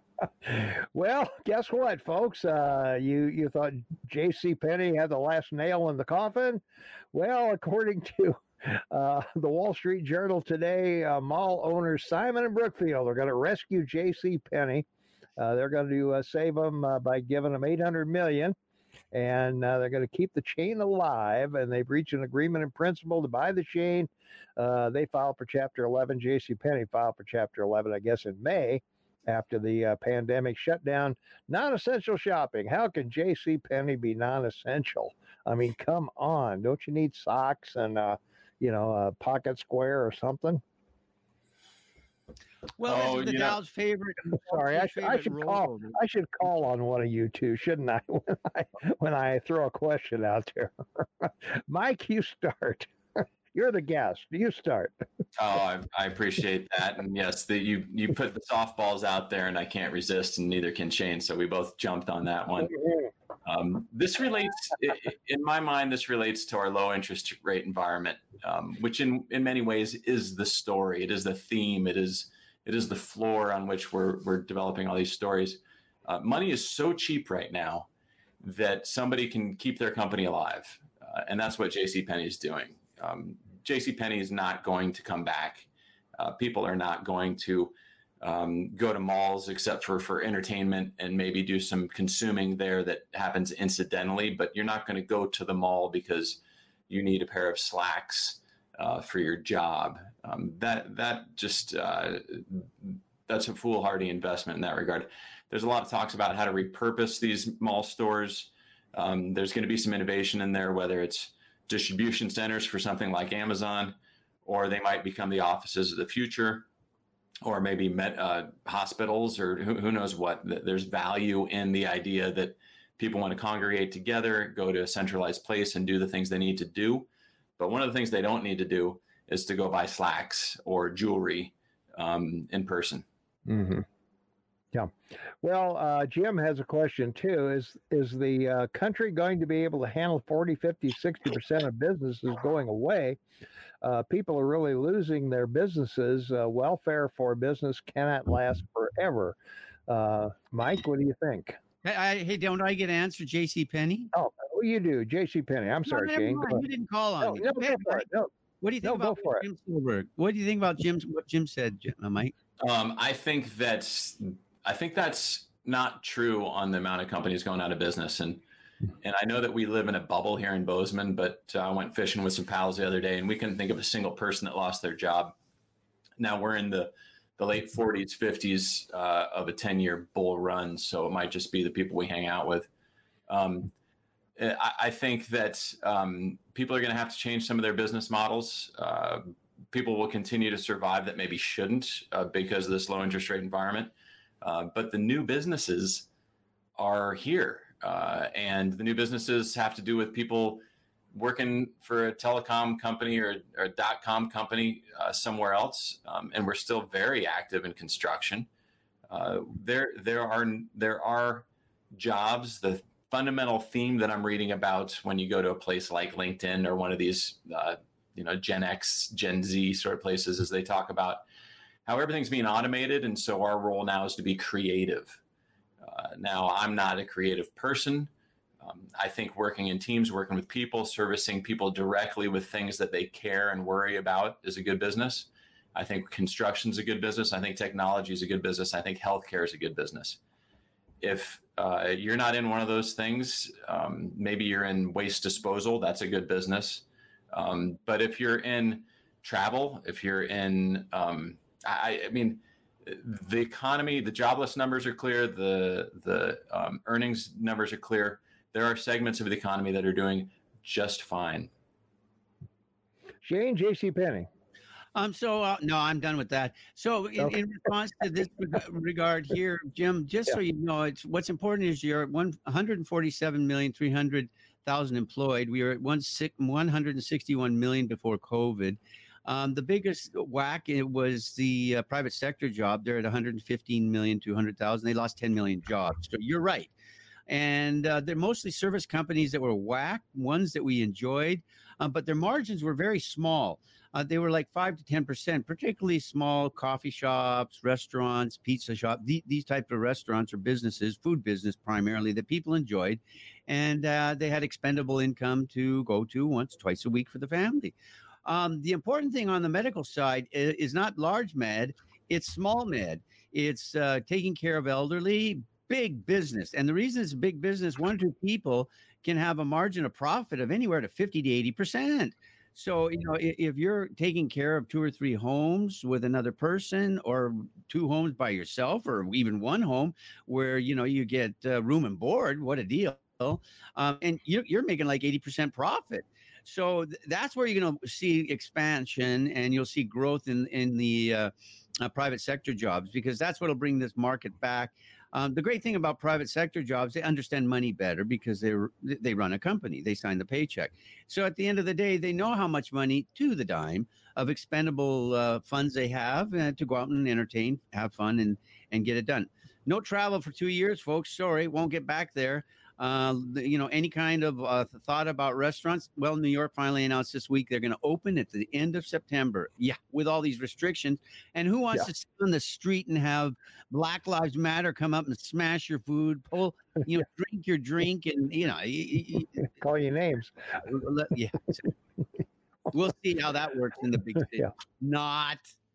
Well, guess what, folks? Uh, you you thought J C Penney had the last nail in the coffin? Well, according to uh, the Wall Street Journal today, uh, mall owners Simon and Brookfield are going to rescue J C Penney. Uh, they're going to uh, save them uh, by giving them eight hundred million dollars. And uh, they're going to keep the chain alive, and they've reached an agreement in principle to buy the chain. Uh, they filed for Chapter eleven. JCPenney filed for Chapter eleven, I guess, in May after the uh, pandemic shutdown. Non-essential shopping. How can JCPenney be non-essential? I mean, come on. Don't you need socks and, uh, you know, a pocket square or something? Well, Oh, this is the you know- Dow's favorite. Sorry, I, sh- I favorite should role call. model. I should call on one of you two, shouldn't I? When I when I throw a question out there, Mike, you start. You're the guest. You start. Oh, I, I appreciate that. And yes, the, you you put the softballs out there, and I can't resist, and neither can Shane. So we both jumped on that one. Um, this relates, i- i- in my mind, this relates to our low interest rate environment, um, which in, in many ways is the story. It is the theme. It is it is the floor on which we're we're developing all these stories. Uh, money is so cheap right now that somebody can keep their company alive, uh, and that's what JCPenney is doing. Um, JCPenney is not going to come back. Uh, people are not going to um, go to malls except for for entertainment and maybe do some consuming there that happens incidentally. But you're not going to go to the mall because you need a pair of slacks uh, for your job. Um, that that just uh, that's a foolhardy investment in that regard. There's a lot of talks about how to repurpose these mall stores. Um, there's going to be some innovation in there, whether it's distribution centers for something like Amazon, or they might become the offices of the future, or maybe met, uh, hospitals, or who, who knows what. There's value in the idea that people want to congregate together, go to a centralized place and do the things they need to do. But one of the things they don't need to do is to go buy slacks or jewelry um, in person. Mm-hmm. Yeah. Well, uh, Jim has a question too. Is is the uh, country going to be able to handle forty, fifty, sixty percent of businesses going away? Uh, people are really losing their businesses. Uh, welfare for business cannot last forever. Uh, Mike, what do you think? I, I, hey, don't I get to answer J C Penney? Oh, well, you do, J C Penney. I'm sorry, no, Shane. You didn't call on no, me. No, Go go ahead, for Mike. it. No, what do you think no, about go for Jim it. Silberg? What do you think about Jim's what Jim said, uh, Mike? Um, I think that's I think that's not true on the amount of companies going out of business, and and I know that we live in a bubble here in Bozeman, but uh, I went fishing with some pals the other day, and we couldn't think of a single person that lost their job. Now we're in the the late forties, fifties uh, of a ten-year bull run, so it might just be the people we hang out with. Um, I, I think that um, people are going to have to change some of their business models. Uh, people will continue to survive that maybe shouldn't uh, because of this low interest rate environment. Uh, but the new businesses are here. Uh, and the new businesses have to do with people working for a telecom company or, or a dot-com company uh, somewhere else. Um, and we're still very active in construction. Uh, there, there are, there are jobs. The fundamental theme that I'm reading about when you go to a place like LinkedIn or one of these, uh, you know, Gen X, Gen Z sort of places, is they talk about how everything's being automated. And so our role now is to be creative. Uh, now, I'm not a creative person. Um, I think working in teams, working with people, servicing people directly with things that they care and worry about is a good business. I think construction is a good business. I think technology is a good business. I think healthcare is a good business. If uh, you're not in one of those things, um, maybe you're in waste disposal, that's a good business. Um, but if you're in travel, if you're in, um, I, I mean, the economy, the jobless numbers are clear. The the um, earnings numbers are clear. There are segments of the economy that are doing just fine. Shane, J C Penney. Um. So uh, no, I'm done with that. So in, okay. in response to this regard here, Jim, just yeah. so you know, it's what's important is you're at one hundred forty-seven million three hundred thousand employed. We were at one one hundred sixty-one million before COVID. Um, the biggest whack it was the uh, private sector job. They're at one hundred fifteen million two hundred thousand. They lost ten million jobs. So you're right. And uh, they're mostly service companies that were whacked, ones that we enjoyed, uh, but their margins were very small. Uh, they were like five to ten percent, particularly small coffee shops, restaurants, pizza shops, the, these type of restaurants or businesses, food business primarily, that people enjoyed. And uh, they had expendable income to go to once, twice a week for the family. Um, the important thing on the medical side is, is not large med, it's small med. It's uh, taking care of elderly, big business. And the reason it's big business, one or two people can have a margin of profit of anywhere to fifty to eighty percent. So, you know, if, if you're taking care of two or three homes with another person, or two homes by yourself, or even one home where, you know, you get uh, room and board, what a deal. Um, and you're, you're making like eighty percent profit. So th- that's where you're going to see expansion, and you'll see growth in, in the uh, uh, private sector jobs, because that's what will bring this market back. Um, the great thing about private sector jobs, they understand money better because they they run a company. They sign the paycheck. So at the end of the day, they know how much money to the dime of expendable uh, funds they have uh, to go out and entertain, have fun, and, and get it done. No travel for two years, folks. Sorry, won't get back there. Uh, you know, any kind of uh, thought about restaurants? Well, New York finally announced this week they're going to open at the end of September. Yeah, with all these restrictions. And who wants yeah. to sit on the street and have Black Lives Matter come up and smash your food, pull, you know, drink your drink, and you know, you, you, call you names? Yeah, we'll see how that works in the big city. Yeah. Not.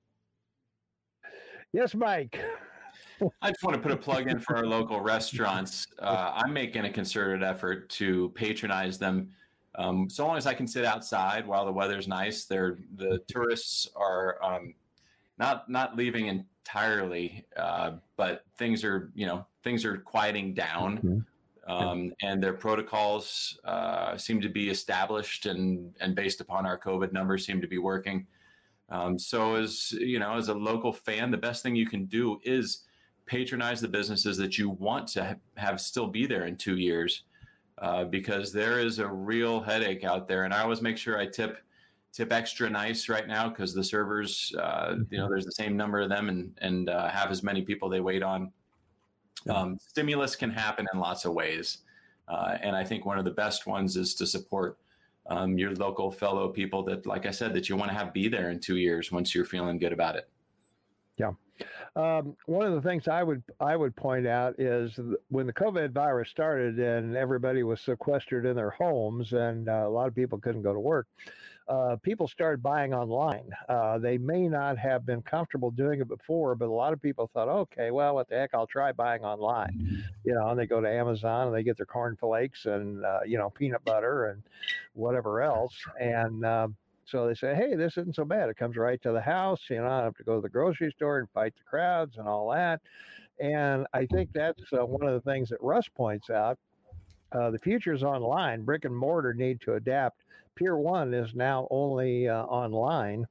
Yes, Mike. I just want to put a plug in for our local restaurants. Uh, I'm making a concerted effort to patronize them. Um, so long as I can sit outside while the weather's nice, they're, the tourists are um, not not leaving entirely, uh, but things are you know things are quieting down, mm-hmm. um, and their protocols uh, seem to be established and and based upon our COVID numbers seem to be working. Um, so as you know, as a local fan, the best thing you can do is patronize the businesses that you want to ha- have still be there in two years, uh, because there is a real headache out there. And I always make sure I tip tip extra nice right now, because the servers, uh, you know, there's the same number of them and and uh, have as many people they wait on. Um, stimulus can happen in lots of ways, uh, and I think one of the best ones is to support um, your local fellow people that, like I said, that you want to have be there in two years once you're feeling good about it. Yeah. Um, one of the things I would I would point out is th- when the COVID virus started and everybody was sequestered in their homes and uh, a lot of people couldn't go to work, uh, people started buying online. Uh, they may not have been comfortable doing it before, but a lot of people thought, okay, well, what the heck, I'll try buying online. You know, and they go to Amazon and they get their cornflakes and uh, you know peanut butter and whatever else, and um, so they say, hey, this isn't so bad. It comes right to the house. You know, I don't have to go to the grocery store and fight the crowds and all that. And I think that's uh, one of the things that Russ points out. Uh, the future is online. Brick and mortar need to adapt. Pier One is now only uh, online,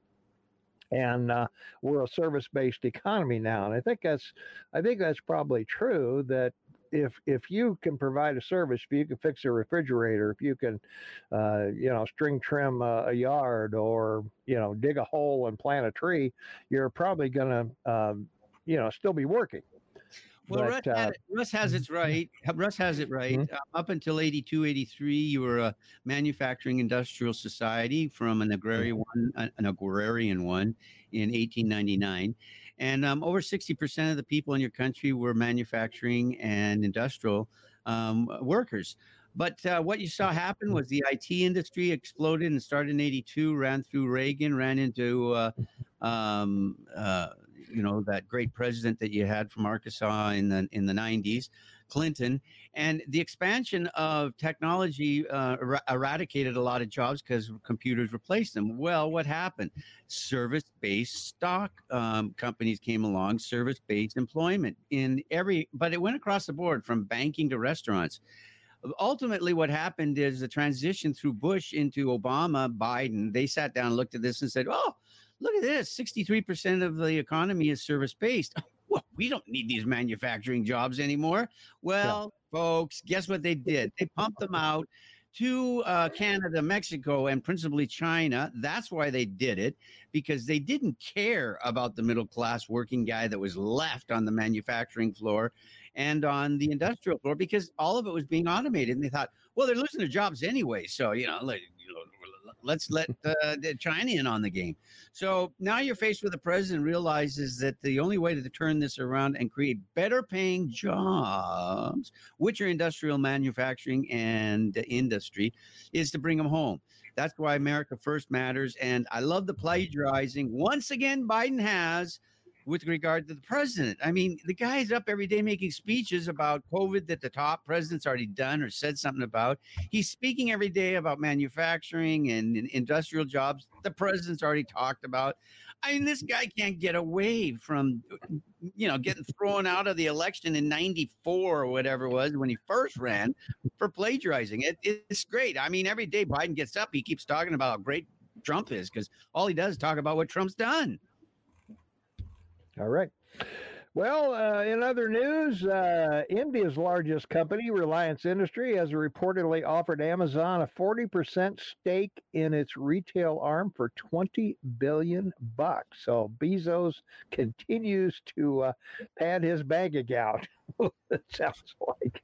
and uh, we're a service-based economy now. And I think that's, I think that's probably true. That if if you can provide a service, if you can fix a refrigerator, if you can, uh, you know, string trim a, a yard, or you know, dig a hole and plant a tree, you're probably going to, um, you know, still be working. Well, But, Russ, uh, had it, Russ has it right. Russ has it right. Mhm. Uh, up until eighty-two, eighty-three, you were a manufacturing industrial society from an agrarian one, an agrarian one in eighteen ninety-nine. And um, over sixty percent of the people in your country were manufacturing and industrial um, workers. But uh, what you saw happen was the I T industry exploded and started in eighty-two, ran through Reagan, ran into uh, um, uh, you know, that great president that you had from Arkansas in the in the nineties, Clinton, and the expansion of technology uh, er- eradicated a lot of jobs because computers replaced them. Well, what happened? Service-based stock um, companies came along, service-based employment in every, but it went across the board from banking to restaurants. Ultimately, what happened is the transition through Bush into Obama, Biden. They sat down, and looked at this, and said, "Oh, look at this! sixty-three percent of the economy is service-based. Well, we don't need these manufacturing jobs anymore." Well, yeah. Folks, guess what they did? They pumped them out to uh, Canada, Mexico, and principally China. That's why they did it, because they didn't care about the middle-class working guy that was left on the manufacturing floor and on the industrial floor, because all of it was being automated. And they thought, well, they're losing their jobs anyway, so you know, let, you know let's let uh, China in on the game. So now you're faced with a president who realizes that the only way to turn this around and create better paying jobs, which are industrial manufacturing and industry, is to bring them home. That's why America First matters. And I love the plagiarizing. Once again, Biden has with regard to the president. I mean, the guy's up every day making speeches about COVID that the top president's already done or said something about. He's speaking every day about manufacturing and industrial jobs the president's already talked about. I mean, this guy can't get away from, you know, getting thrown out of the election in ninety-four or whatever it was when he first ran for plagiarizing. It, it's great. I mean, every day Biden gets up, he keeps talking about how great Trump is, because all he does is talk about what Trump's done. All right. Well, uh, in other news, uh, India's largest company, Reliance Industry, has reportedly offered Amazon a forty percent stake in its retail arm for twenty billion bucks. So Bezos continues to uh, pad his bank account. It sounds like.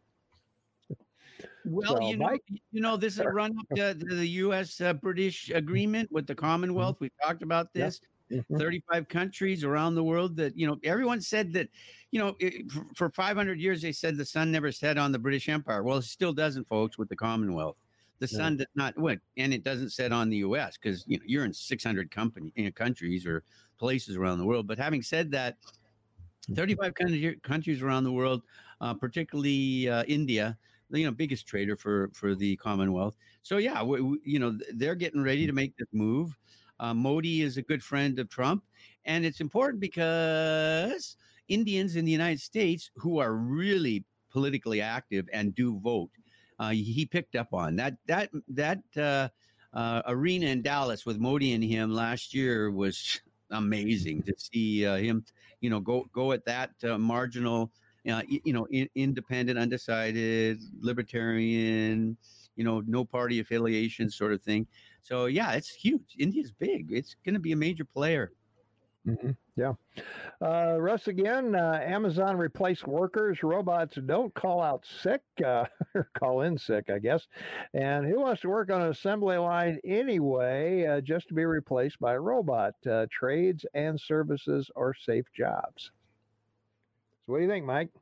Well, So, you know, Mike? you know, this is a run up to, to the U S uh, British agreement with the Commonwealth. We talked about this. Mhm. thirty-five countries around the world that, you know, everyone said that, you know, it, for five hundred years, they said the sun never set on the British Empire. Well, it still doesn't, folks, with the Commonwealth. The Yeah. sun does not, what, and it doesn't set on the U S because, you know, you're in six hundred company, you know, countries or places around the world. But having said that, thirty-five country, countries around the world, uh, particularly uh, India, you know, biggest trader for, for the Commonwealth. So, yeah, we, we, you know, they're getting ready to make this move. Uh, Modi is a good friend of Trump, and it's important because Indians in the United States who are really politically active and do vote, uh, he picked up on that. That that uh, uh, arena in Dallas with Modi and him last year was amazing to see uh, him, you know, go go at that uh, marginal, uh, you know, in, independent, undecided, libertarian, you know, no party affiliation sort of thing. So, yeah, it's huge. India's big. It's going to be a major player. Mm-hmm. Yeah. Uh, Russ again, uh, Amazon replaced workers. Robots don't call out sick, uh, or call in sick, I guess. And who wants to work on an assembly line anyway, uh, just to be replaced by a robot? Uh, trades and services are safe jobs. So what do you think, Mike?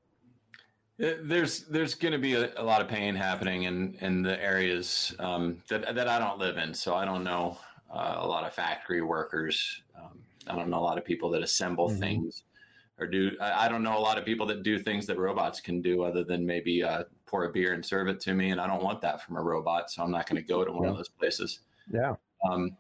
There's there's going to be a, a lot of pain happening in, in the areas um, that, that I don't live in. So I don't know uh, a lot of factory workers. Um, I don't know a lot of people that assemble mm-hmm. things or do. I, I don't know a lot of people that do things that robots can do other than maybe uh, pour a beer and serve it to me. And I don't want that from a robot. So I'm not going to go to one yeah. of those places. Yeah. Um,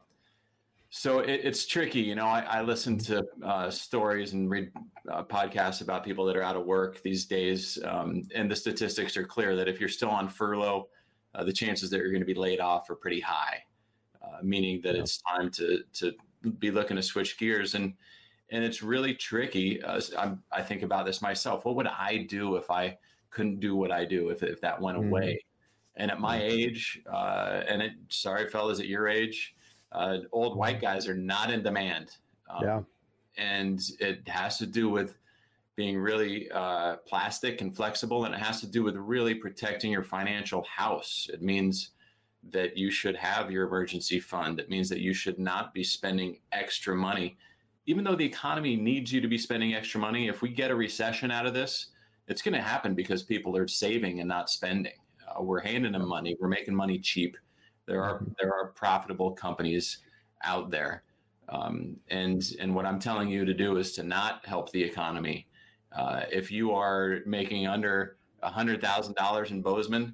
so it, it's tricky. You know, I, I listen to uh, stories and read uh, podcasts about people that are out of work these days. Um, and the statistics are clear that if you're still on furlough, uh, the chances that you're going to be laid off are pretty high, uh, meaning that yeah. it's time to, to be looking to switch gears. And, and it's really tricky. Uh, I'm, I think about this myself. What would I do if I couldn't do what I do, if, if that went mm-hmm. away? And at my age, uh, and it, sorry, fellas, at your age, Uh, old white guys are not in demand. Um, yeah. And it has to do with being really uh, plastic and flexible. And it has to do with really protecting your financial house. It means that you should have your emergency fund. It means that you should not be spending extra money. Even though the economy needs you to be spending extra money, if we get a recession out of this, it's going to happen because people are saving and not spending. Uh, we're handing them money. We're making money cheap. There are there are profitable companies out there, um, and and what I'm telling you to do is to not help the economy. Uh, if you are making under a hundred thousand dollars in Bozeman,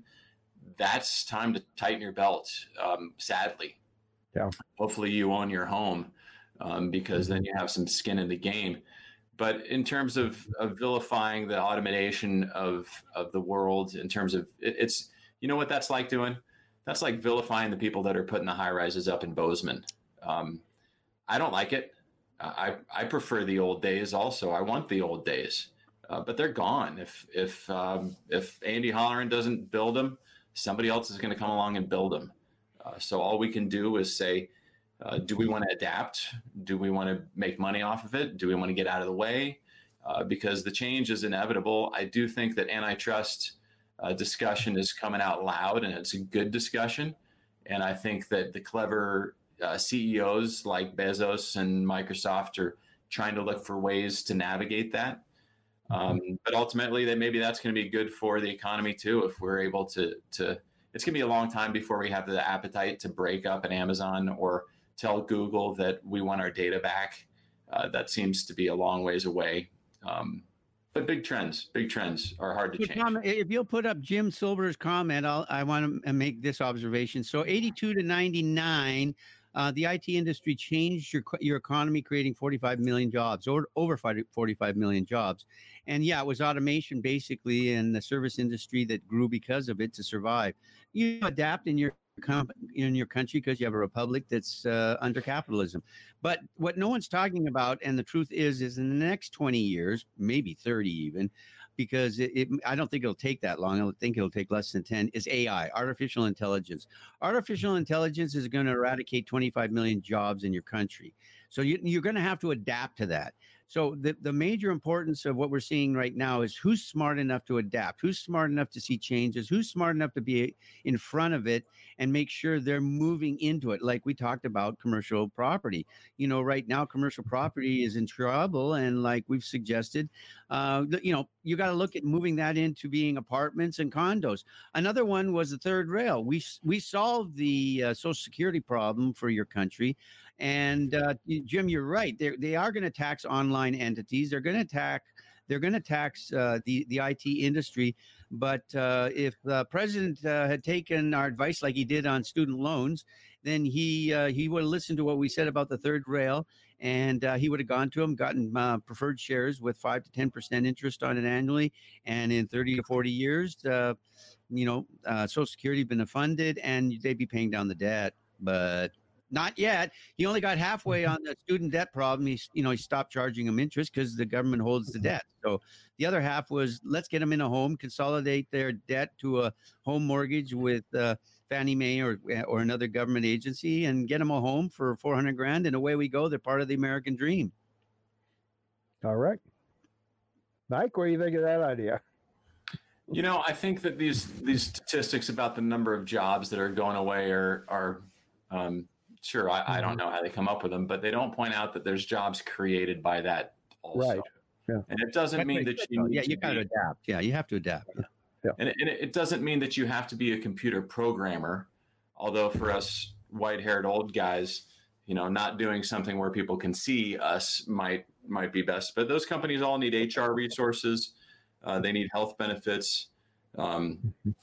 that's time to tighten your belt. Um, sadly, yeah. Hopefully you own your home, um, because then you have some skin in the game. But in terms of, of vilifying the automation of of the world, in terms of it, it's you know what that's like doing. That's like vilifying the people that are putting the high rises up in Bozeman. Um, I don't like it. I, I prefer the old days also. I want the old days, uh, but they're gone. If if um, if Andy Holleran doesn't build them, somebody else is going to come along and build them. Uh, so all we can do is say, uh, do we want to adapt? Do we want to make money off of it? Do we want to get out of the way? Uh, because the change is inevitable. I do think that antitrust Uh, discussion is coming out loud, and it's a good discussion. And I think that the clever uh, C E Os like Bezos and Microsoft are trying to look for ways to navigate that. Um, but ultimately, that maybe that's going to be good for the economy too, if we're able to. To it's going to be a long time before we have the appetite to break up an Amazon or tell Google that we want our data back. Uh, that seems to be a long ways away. Um, But big trends, big trends are hard to change. Tom, if you'll put up Jim Silver's comment, I'll, I want to make this observation. So eighty-two to ninety-nine, uh, the I T industry changed your your economy, creating forty-five million jobs, or over forty-five million jobs. And yeah, it was automation basically in the service industry that grew because of it to survive. You adapt in your in your country because you have a republic that's uh, under capitalism. But what no one's talking about, and the truth is, is in the next twenty years, maybe thirty even, because it, it, I don't think it'll take that long. I think it'll take less than ten, is A I, artificial intelligence. Artificial intelligence is going to eradicate twenty-five million jobs in your country. So you, you're going to have to adapt to that. So the, the major importance of what we're seeing right now is who's smart enough to adapt, who's smart enough to see changes, who's smart enough to be in front of it and make sure they're moving into it. Like we talked about commercial property. You know, right now, commercial property is in trouble. And like we've suggested, uh, you know, you got to look at moving that into being apartments and condos. Another one was the third rail. We, we solved the uh, Social Security problem for your country. And uh, Jim, you're right. They're, they are going to tax online entities. They're going to tax. They're going to tax uh, the the I T industry. But uh, if the president uh, had taken our advice like he did on student loans, then he uh, he would have listened to what we said about the third rail, and uh, he would have gone to him, gotten uh, preferred shares with five to ten percent interest on it annually, and in thirty to forty years, uh, you know, uh, Social Security had been funded, and they'd be paying down the debt, but. Not yet. He only got halfway on the student debt problem. He, you know, he stopped charging them interest because the government holds the debt. So the other half was let's get them in a home, consolidate their debt to a home mortgage with uh, Fannie Mae or or another government agency, and get them a home for four hundred grand, and away we go. They're part of the American dream. All right. Mike, what do you think of that idea? You know, I think that these these statistics about the number of jobs that are going away are are um, sure. I, mm-hmm. I don't know how they come up with them, but they don't point out that there's jobs created by that also. Right. Yeah. And it doesn't That's mean that you need yeah you got to adapt. Yeah, you have to adapt. Yeah. Yeah. And, it, and it doesn't mean that you have to be a computer programmer. Although for us white-haired old guys, you know, not doing something where people can see us might might be best. But those companies all need H R resources. Uh, they need health benefits. Um,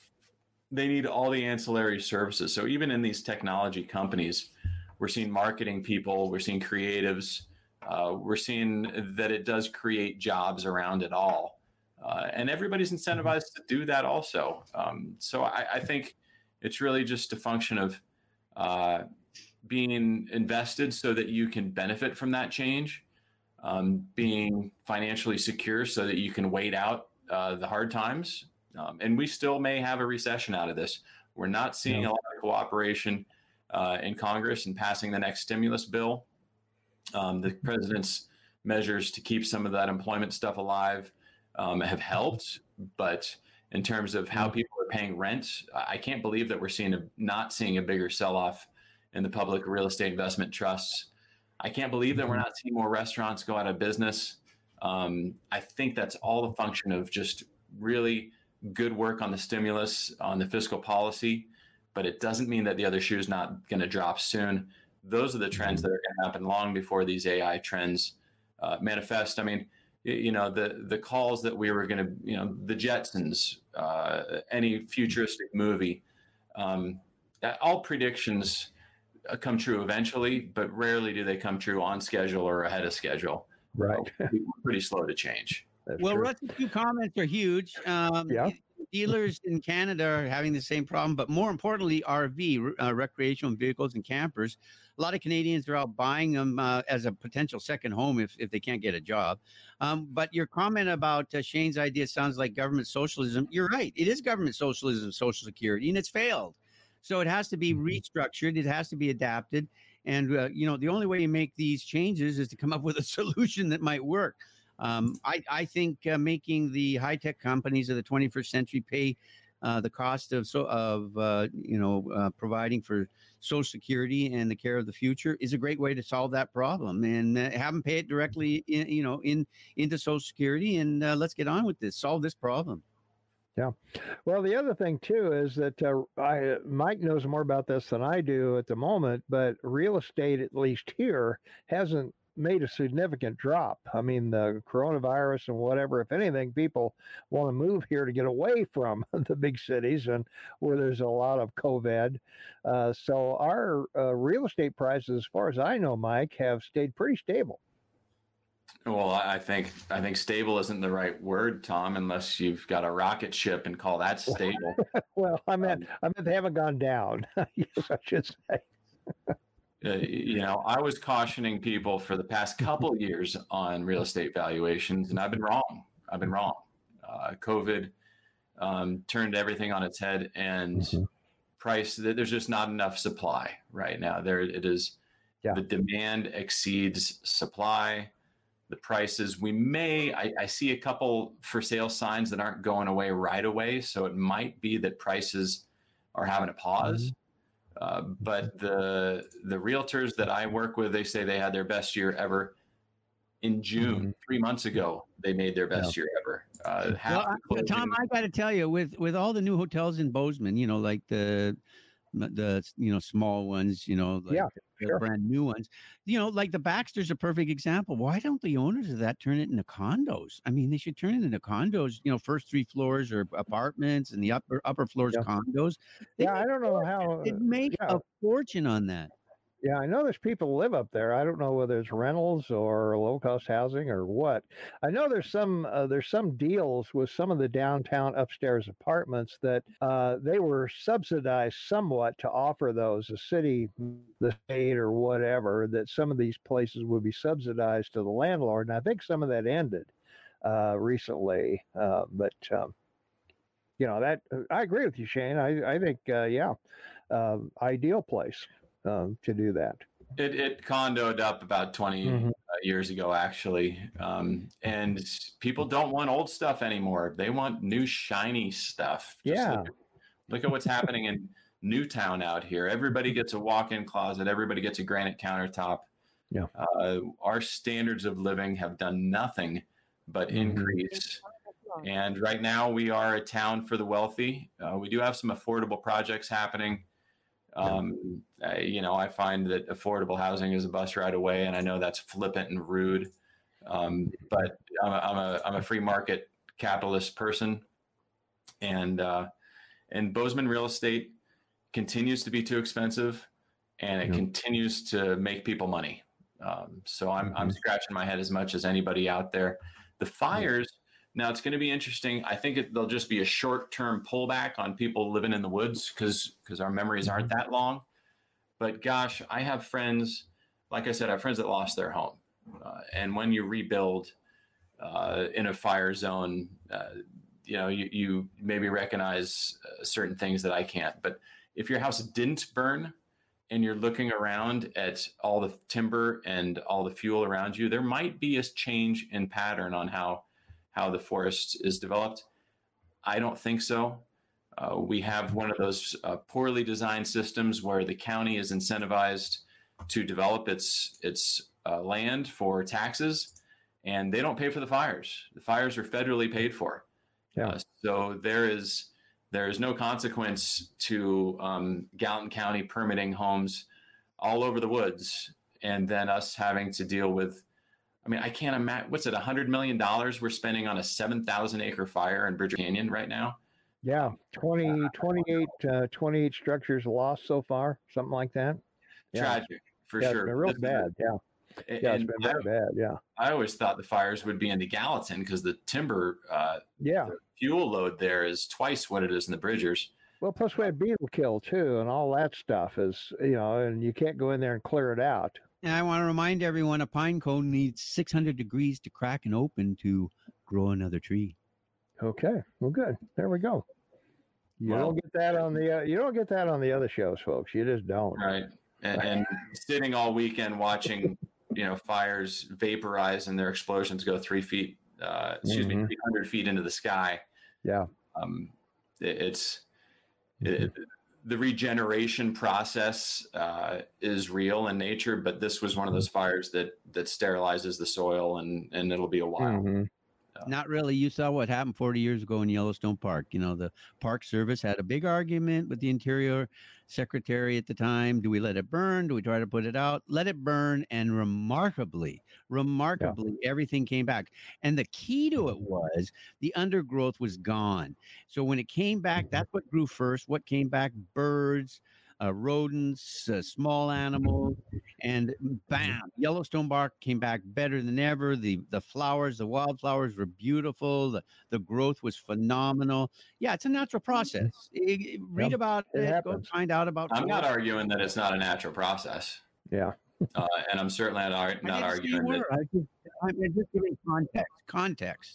they need all the ancillary services. So even in these technology companies, we're seeing marketing people, we're seeing creatives, uh, we're seeing that it does create jobs around it all. Uh, and everybody's incentivized to do that also. Um, so I, I think it's really just a function of uh, being invested so that you can benefit from that change, um, being financially secure so that you can wait out uh, the hard times. Um, and we still may have a recession out of this. We're not seeing yeah. a lot of cooperation uh, in Congress in passing the next stimulus bill. Um, the president's measures to keep some of that employment stuff alive um, have helped, but in terms of how people are paying rent, I can't believe that we're seeing a, not seeing a bigger sell-off in the public real estate investment trusts. I can't believe that we're not seeing more restaurants go out of business. Um, I think that's all a function of just really good work on the stimulus, on the fiscal policy, but it doesn't mean that the other shoe is not going to drop soon. Those are the trends that are going to happen long before these A I trends uh, manifest. I mean, you know, the the calls that we were going to, you know, the Jetsons, uh, any futuristic movie, um, all predictions come true eventually, but rarely do they come true on schedule or ahead of schedule. Right. So we're pretty slow to change. That's well, Russ's two comments are huge. Um, yeah. Dealers in Canada are having the same problem, but more importantly, R V, uh, recreational vehicles and campers. A lot of Canadians are out buying them uh, as a potential second home if, if they can't get a job. Um, but your comment about uh, Shane's idea sounds like government socialism. You're right. It is government socialism, Social Security, and it's failed. So it has to be restructured. It has to be adapted. And, uh, you know, the only way you make these changes is to come up with a solution that might work. Um, I, I think uh, making the high-tech companies of the twenty-first century pay uh, the cost of so of uh, you know uh, providing for Social Security and the care of the future is a great way to solve that problem. And uh, have them pay it directly, in, you know, in into Social Security, and uh, let's get on with this. Solve this problem. Yeah. Well, the other thing too is that uh, I, Mike knows more about this than I do at the moment, but real estate, at least here, hasn't made a significant drop. I mean, the coronavirus and whatever, if anything, people want to move here to get away from the big cities and where there's a lot of COVID. Uh, so our uh, real estate prices, as far as I know, Mike, have stayed pretty stable. Well, I think I think stable isn't the right word, Tom, unless you've got a rocket ship and call that stable. Well, I meant um, I meant they haven't gone down. Yes, I should say. Uh, you know, I was cautioning people for the past couple years on real estate valuations, and I've been wrong. I've been wrong. Uh, COVID um, turned everything on its head, and mm-hmm. price. There's just not enough supply right now. There it is. Yeah. The demand exceeds supply. The prices, we may, I, I see a couple for sale signs that aren't going away right away. So it might be that prices are having a pause. Mm-hmm. Uh, but the the realtors that I work with, they say they had their best year ever in June. Mm-hmm. Three months ago, they made their best yeah. year ever. Uh, well, I, Tom, I got to tell you, with with all the new hotels in Bozeman, you know, like the the you know small ones, you know, like yeah, the sure. brand new ones, you know, like the Baxter's a perfect example. Why don't the owners of that turn it into condos? I mean, they should turn it into condos, you know, first three floors or apartments and the upper upper floors yeah. condos. They yeah, I don't know how they'd make yeah. a fortune on that. Yeah, I know there's people live up there. I don't know whether it's rentals or low-cost housing or what. I know there's some uh, there's some deals with some of the downtown upstairs apartments that uh, they were subsidized somewhat to offer those. The city, the state, or whatever, that some of these places would be subsidized to the landlord. And I think some of that ended uh, recently. Uh, but um, you know that I agree with you, Shane. I I think uh, yeah, uh, ideal place. Um, to do that. It, it condoed up about twenty mm-hmm. uh, years ago, actually. Um, and people don't want old stuff anymore. They want new, shiny stuff. Just Yeah. Look, look at what's happening in Newtown out here. Everybody gets a walk-in closet. Everybody gets a granite countertop. Yeah. Uh, our standards of living have done nothing but Mhm. increase. And right now we are a town for the wealthy. Uh, we do have some affordable projects happening. Um, I, you know, I find that affordable housing is a bus ride away, and I know that's flippant and rude. Um, but I'm a, I'm a, I'm a free market capitalist person, and, uh, and Bozeman real estate continues to be too expensive, and it Yeah. continues to make people money. Um, so I'm, I'm Mhm. scratching my head as much as anybody out there. The fires, now it's going to be interesting. I think it, there'll just be a short-term pullback on people living in the woods because because our memories aren't that long. But gosh, I have friends, like I said, I have friends that lost their home. Uh, and when you rebuild uh, in a fire zone, uh, you know, you, you maybe recognize uh, certain things that I can't. But if your house didn't burn and you're looking around at all the timber and all the fuel around you, there might be a change in pattern on how how the forest is developed. I don't think so. Uh, we have one of those uh, poorly designed systems where the county is incentivized to develop its its uh, land for taxes, and they don't pay for the fires. The fires are federally paid for. Yeah. Uh, so there is there is no consequence to um, Gallatin County permitting homes all over the woods, and then us having to deal with, I mean, I can't imagine, what's it, one hundred million dollars we're spending on a seven thousand acre fire in Bridger Canyon right now? Yeah. twenty, twenty-eight, uh, twenty-eight structures lost so far, something like that. Yeah. Tragic, for Yeah, sure. it's been real This is a- bad. Yeah. Yeah, it's and been very I, bad. Yeah. I always thought the fires would be in the Gallatin because the timber uh, Yeah. the fuel load there is twice what it is in the Bridgers. Well, plus we had beetle kill too, and all that stuff is, you know, and you can't go in there and clear it out. And I want to remind everyone a pine cone needs six hundred degrees to crack and open to grow another tree. Okay. Well, good. There we go. You Well- don't get that on the uh, you don't get that on the other shows, folks. You just don't. Right. And, and sitting all weekend watching, you know, fires vaporize and their explosions go three feet, uh, excuse me, Mhm. three hundred feet into the sky. Yeah. Um, it, it's it, the regeneration process uh, is real in nature, but this was one of those fires that that sterilizes the soil, and and it'll be a while. Mhm. Not really. You saw what happened forty years ago in Yellowstone Park. You know, the Park Service had a big argument with the Interior Secretary at the time. Do we let it burn? Do we try to put it out? Let it burn. And remarkably, remarkably, everything came back. And the key to it was the undergrowth was gone. So when it came back, that's what grew first. What came back? Birds, uh, rodents, uh, small animals, and bam, Yellowstone Park came back better than ever. The the flowers, the wildflowers were beautiful. The the growth was phenomenal. Yeah, it's a natural process. I- I- read Yep, about it it. Go happens. find out about. I'm not forest. arguing that it's not a natural process, Yeah. uh, and I'm certainly not, ar- I not didn't say arguing you that. were. I just, I'm just giving context. Context.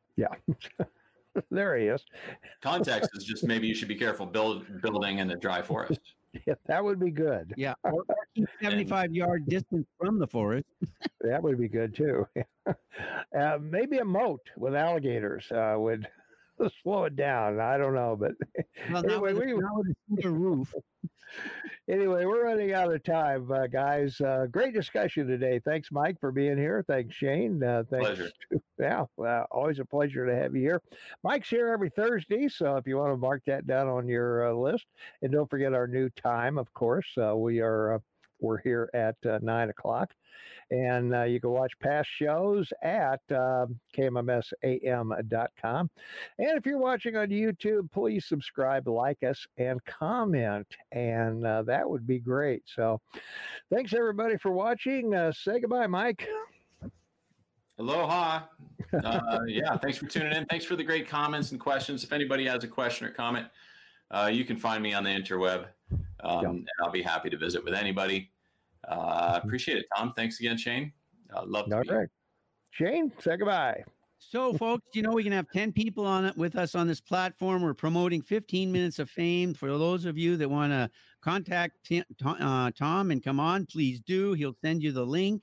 There he is. Context is just maybe you should be careful build, building in a dry forest. Yeah, that would be good. Yeah, or, or keep seventy-five yard distance from the forest. That would be good too. uh, maybe a moat with alligators uh, would slow it down. I don't know, but Well, Anyway, not with, a- we- not with a cedar roof. anyway, we're running out of time, uh, guys. Uh, great discussion today. Thanks, Mike, for being here. Thanks, Shane. Uh, thanks. Pleasure. Yeah, well, always a pleasure to have you here. Mike's here every Thursday, so if you want to mark that down on your uh, list, and don't forget our new time, of course. Uh, we are uh, we're here at uh, nine o'clock, and uh, you can watch past shows at uh, K M M S A M dot com. And if you're watching on YouTube, please subscribe, like us, and comment, and uh, that would be great. So, thanks everybody for watching. Uh, say goodbye, Mike. Aloha. Uh, yeah, thanks for tuning in. Thanks for the great comments and questions. If anybody has a question or comment, uh, you can find me on the interweb, um, Yeah. and I'll be happy to visit with anybody. Uh, appreciate it, Tom. Thanks again, Shane. Uh, love to All be here. right. Shane, say goodbye. So, folks, you know, we can have ten people on it with us on this platform. We're promoting fifteen minutes of fame. For those of you that want to contact T- uh, Tom and come on, please do. He'll send you the link.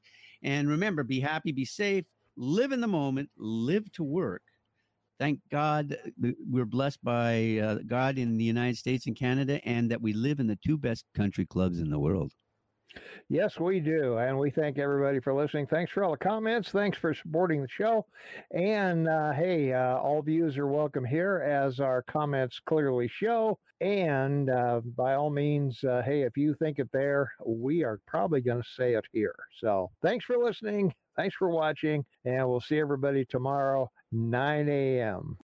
And remember, be happy, be safe, live in the moment, live to work. Thank God we're blessed by uh, God in the United States and Canada, and that we live in the two best country clubs in the world. Yes, we do. And we thank everybody for listening. Thanks for all the comments. Thanks for supporting the show. And uh, hey, uh, all views are welcome here, as our comments clearly show. And uh, by all means, uh, hey, if you think it there, we are probably going to say it here. So thanks for listening. Thanks for watching. And we'll see everybody tomorrow, nine a.m.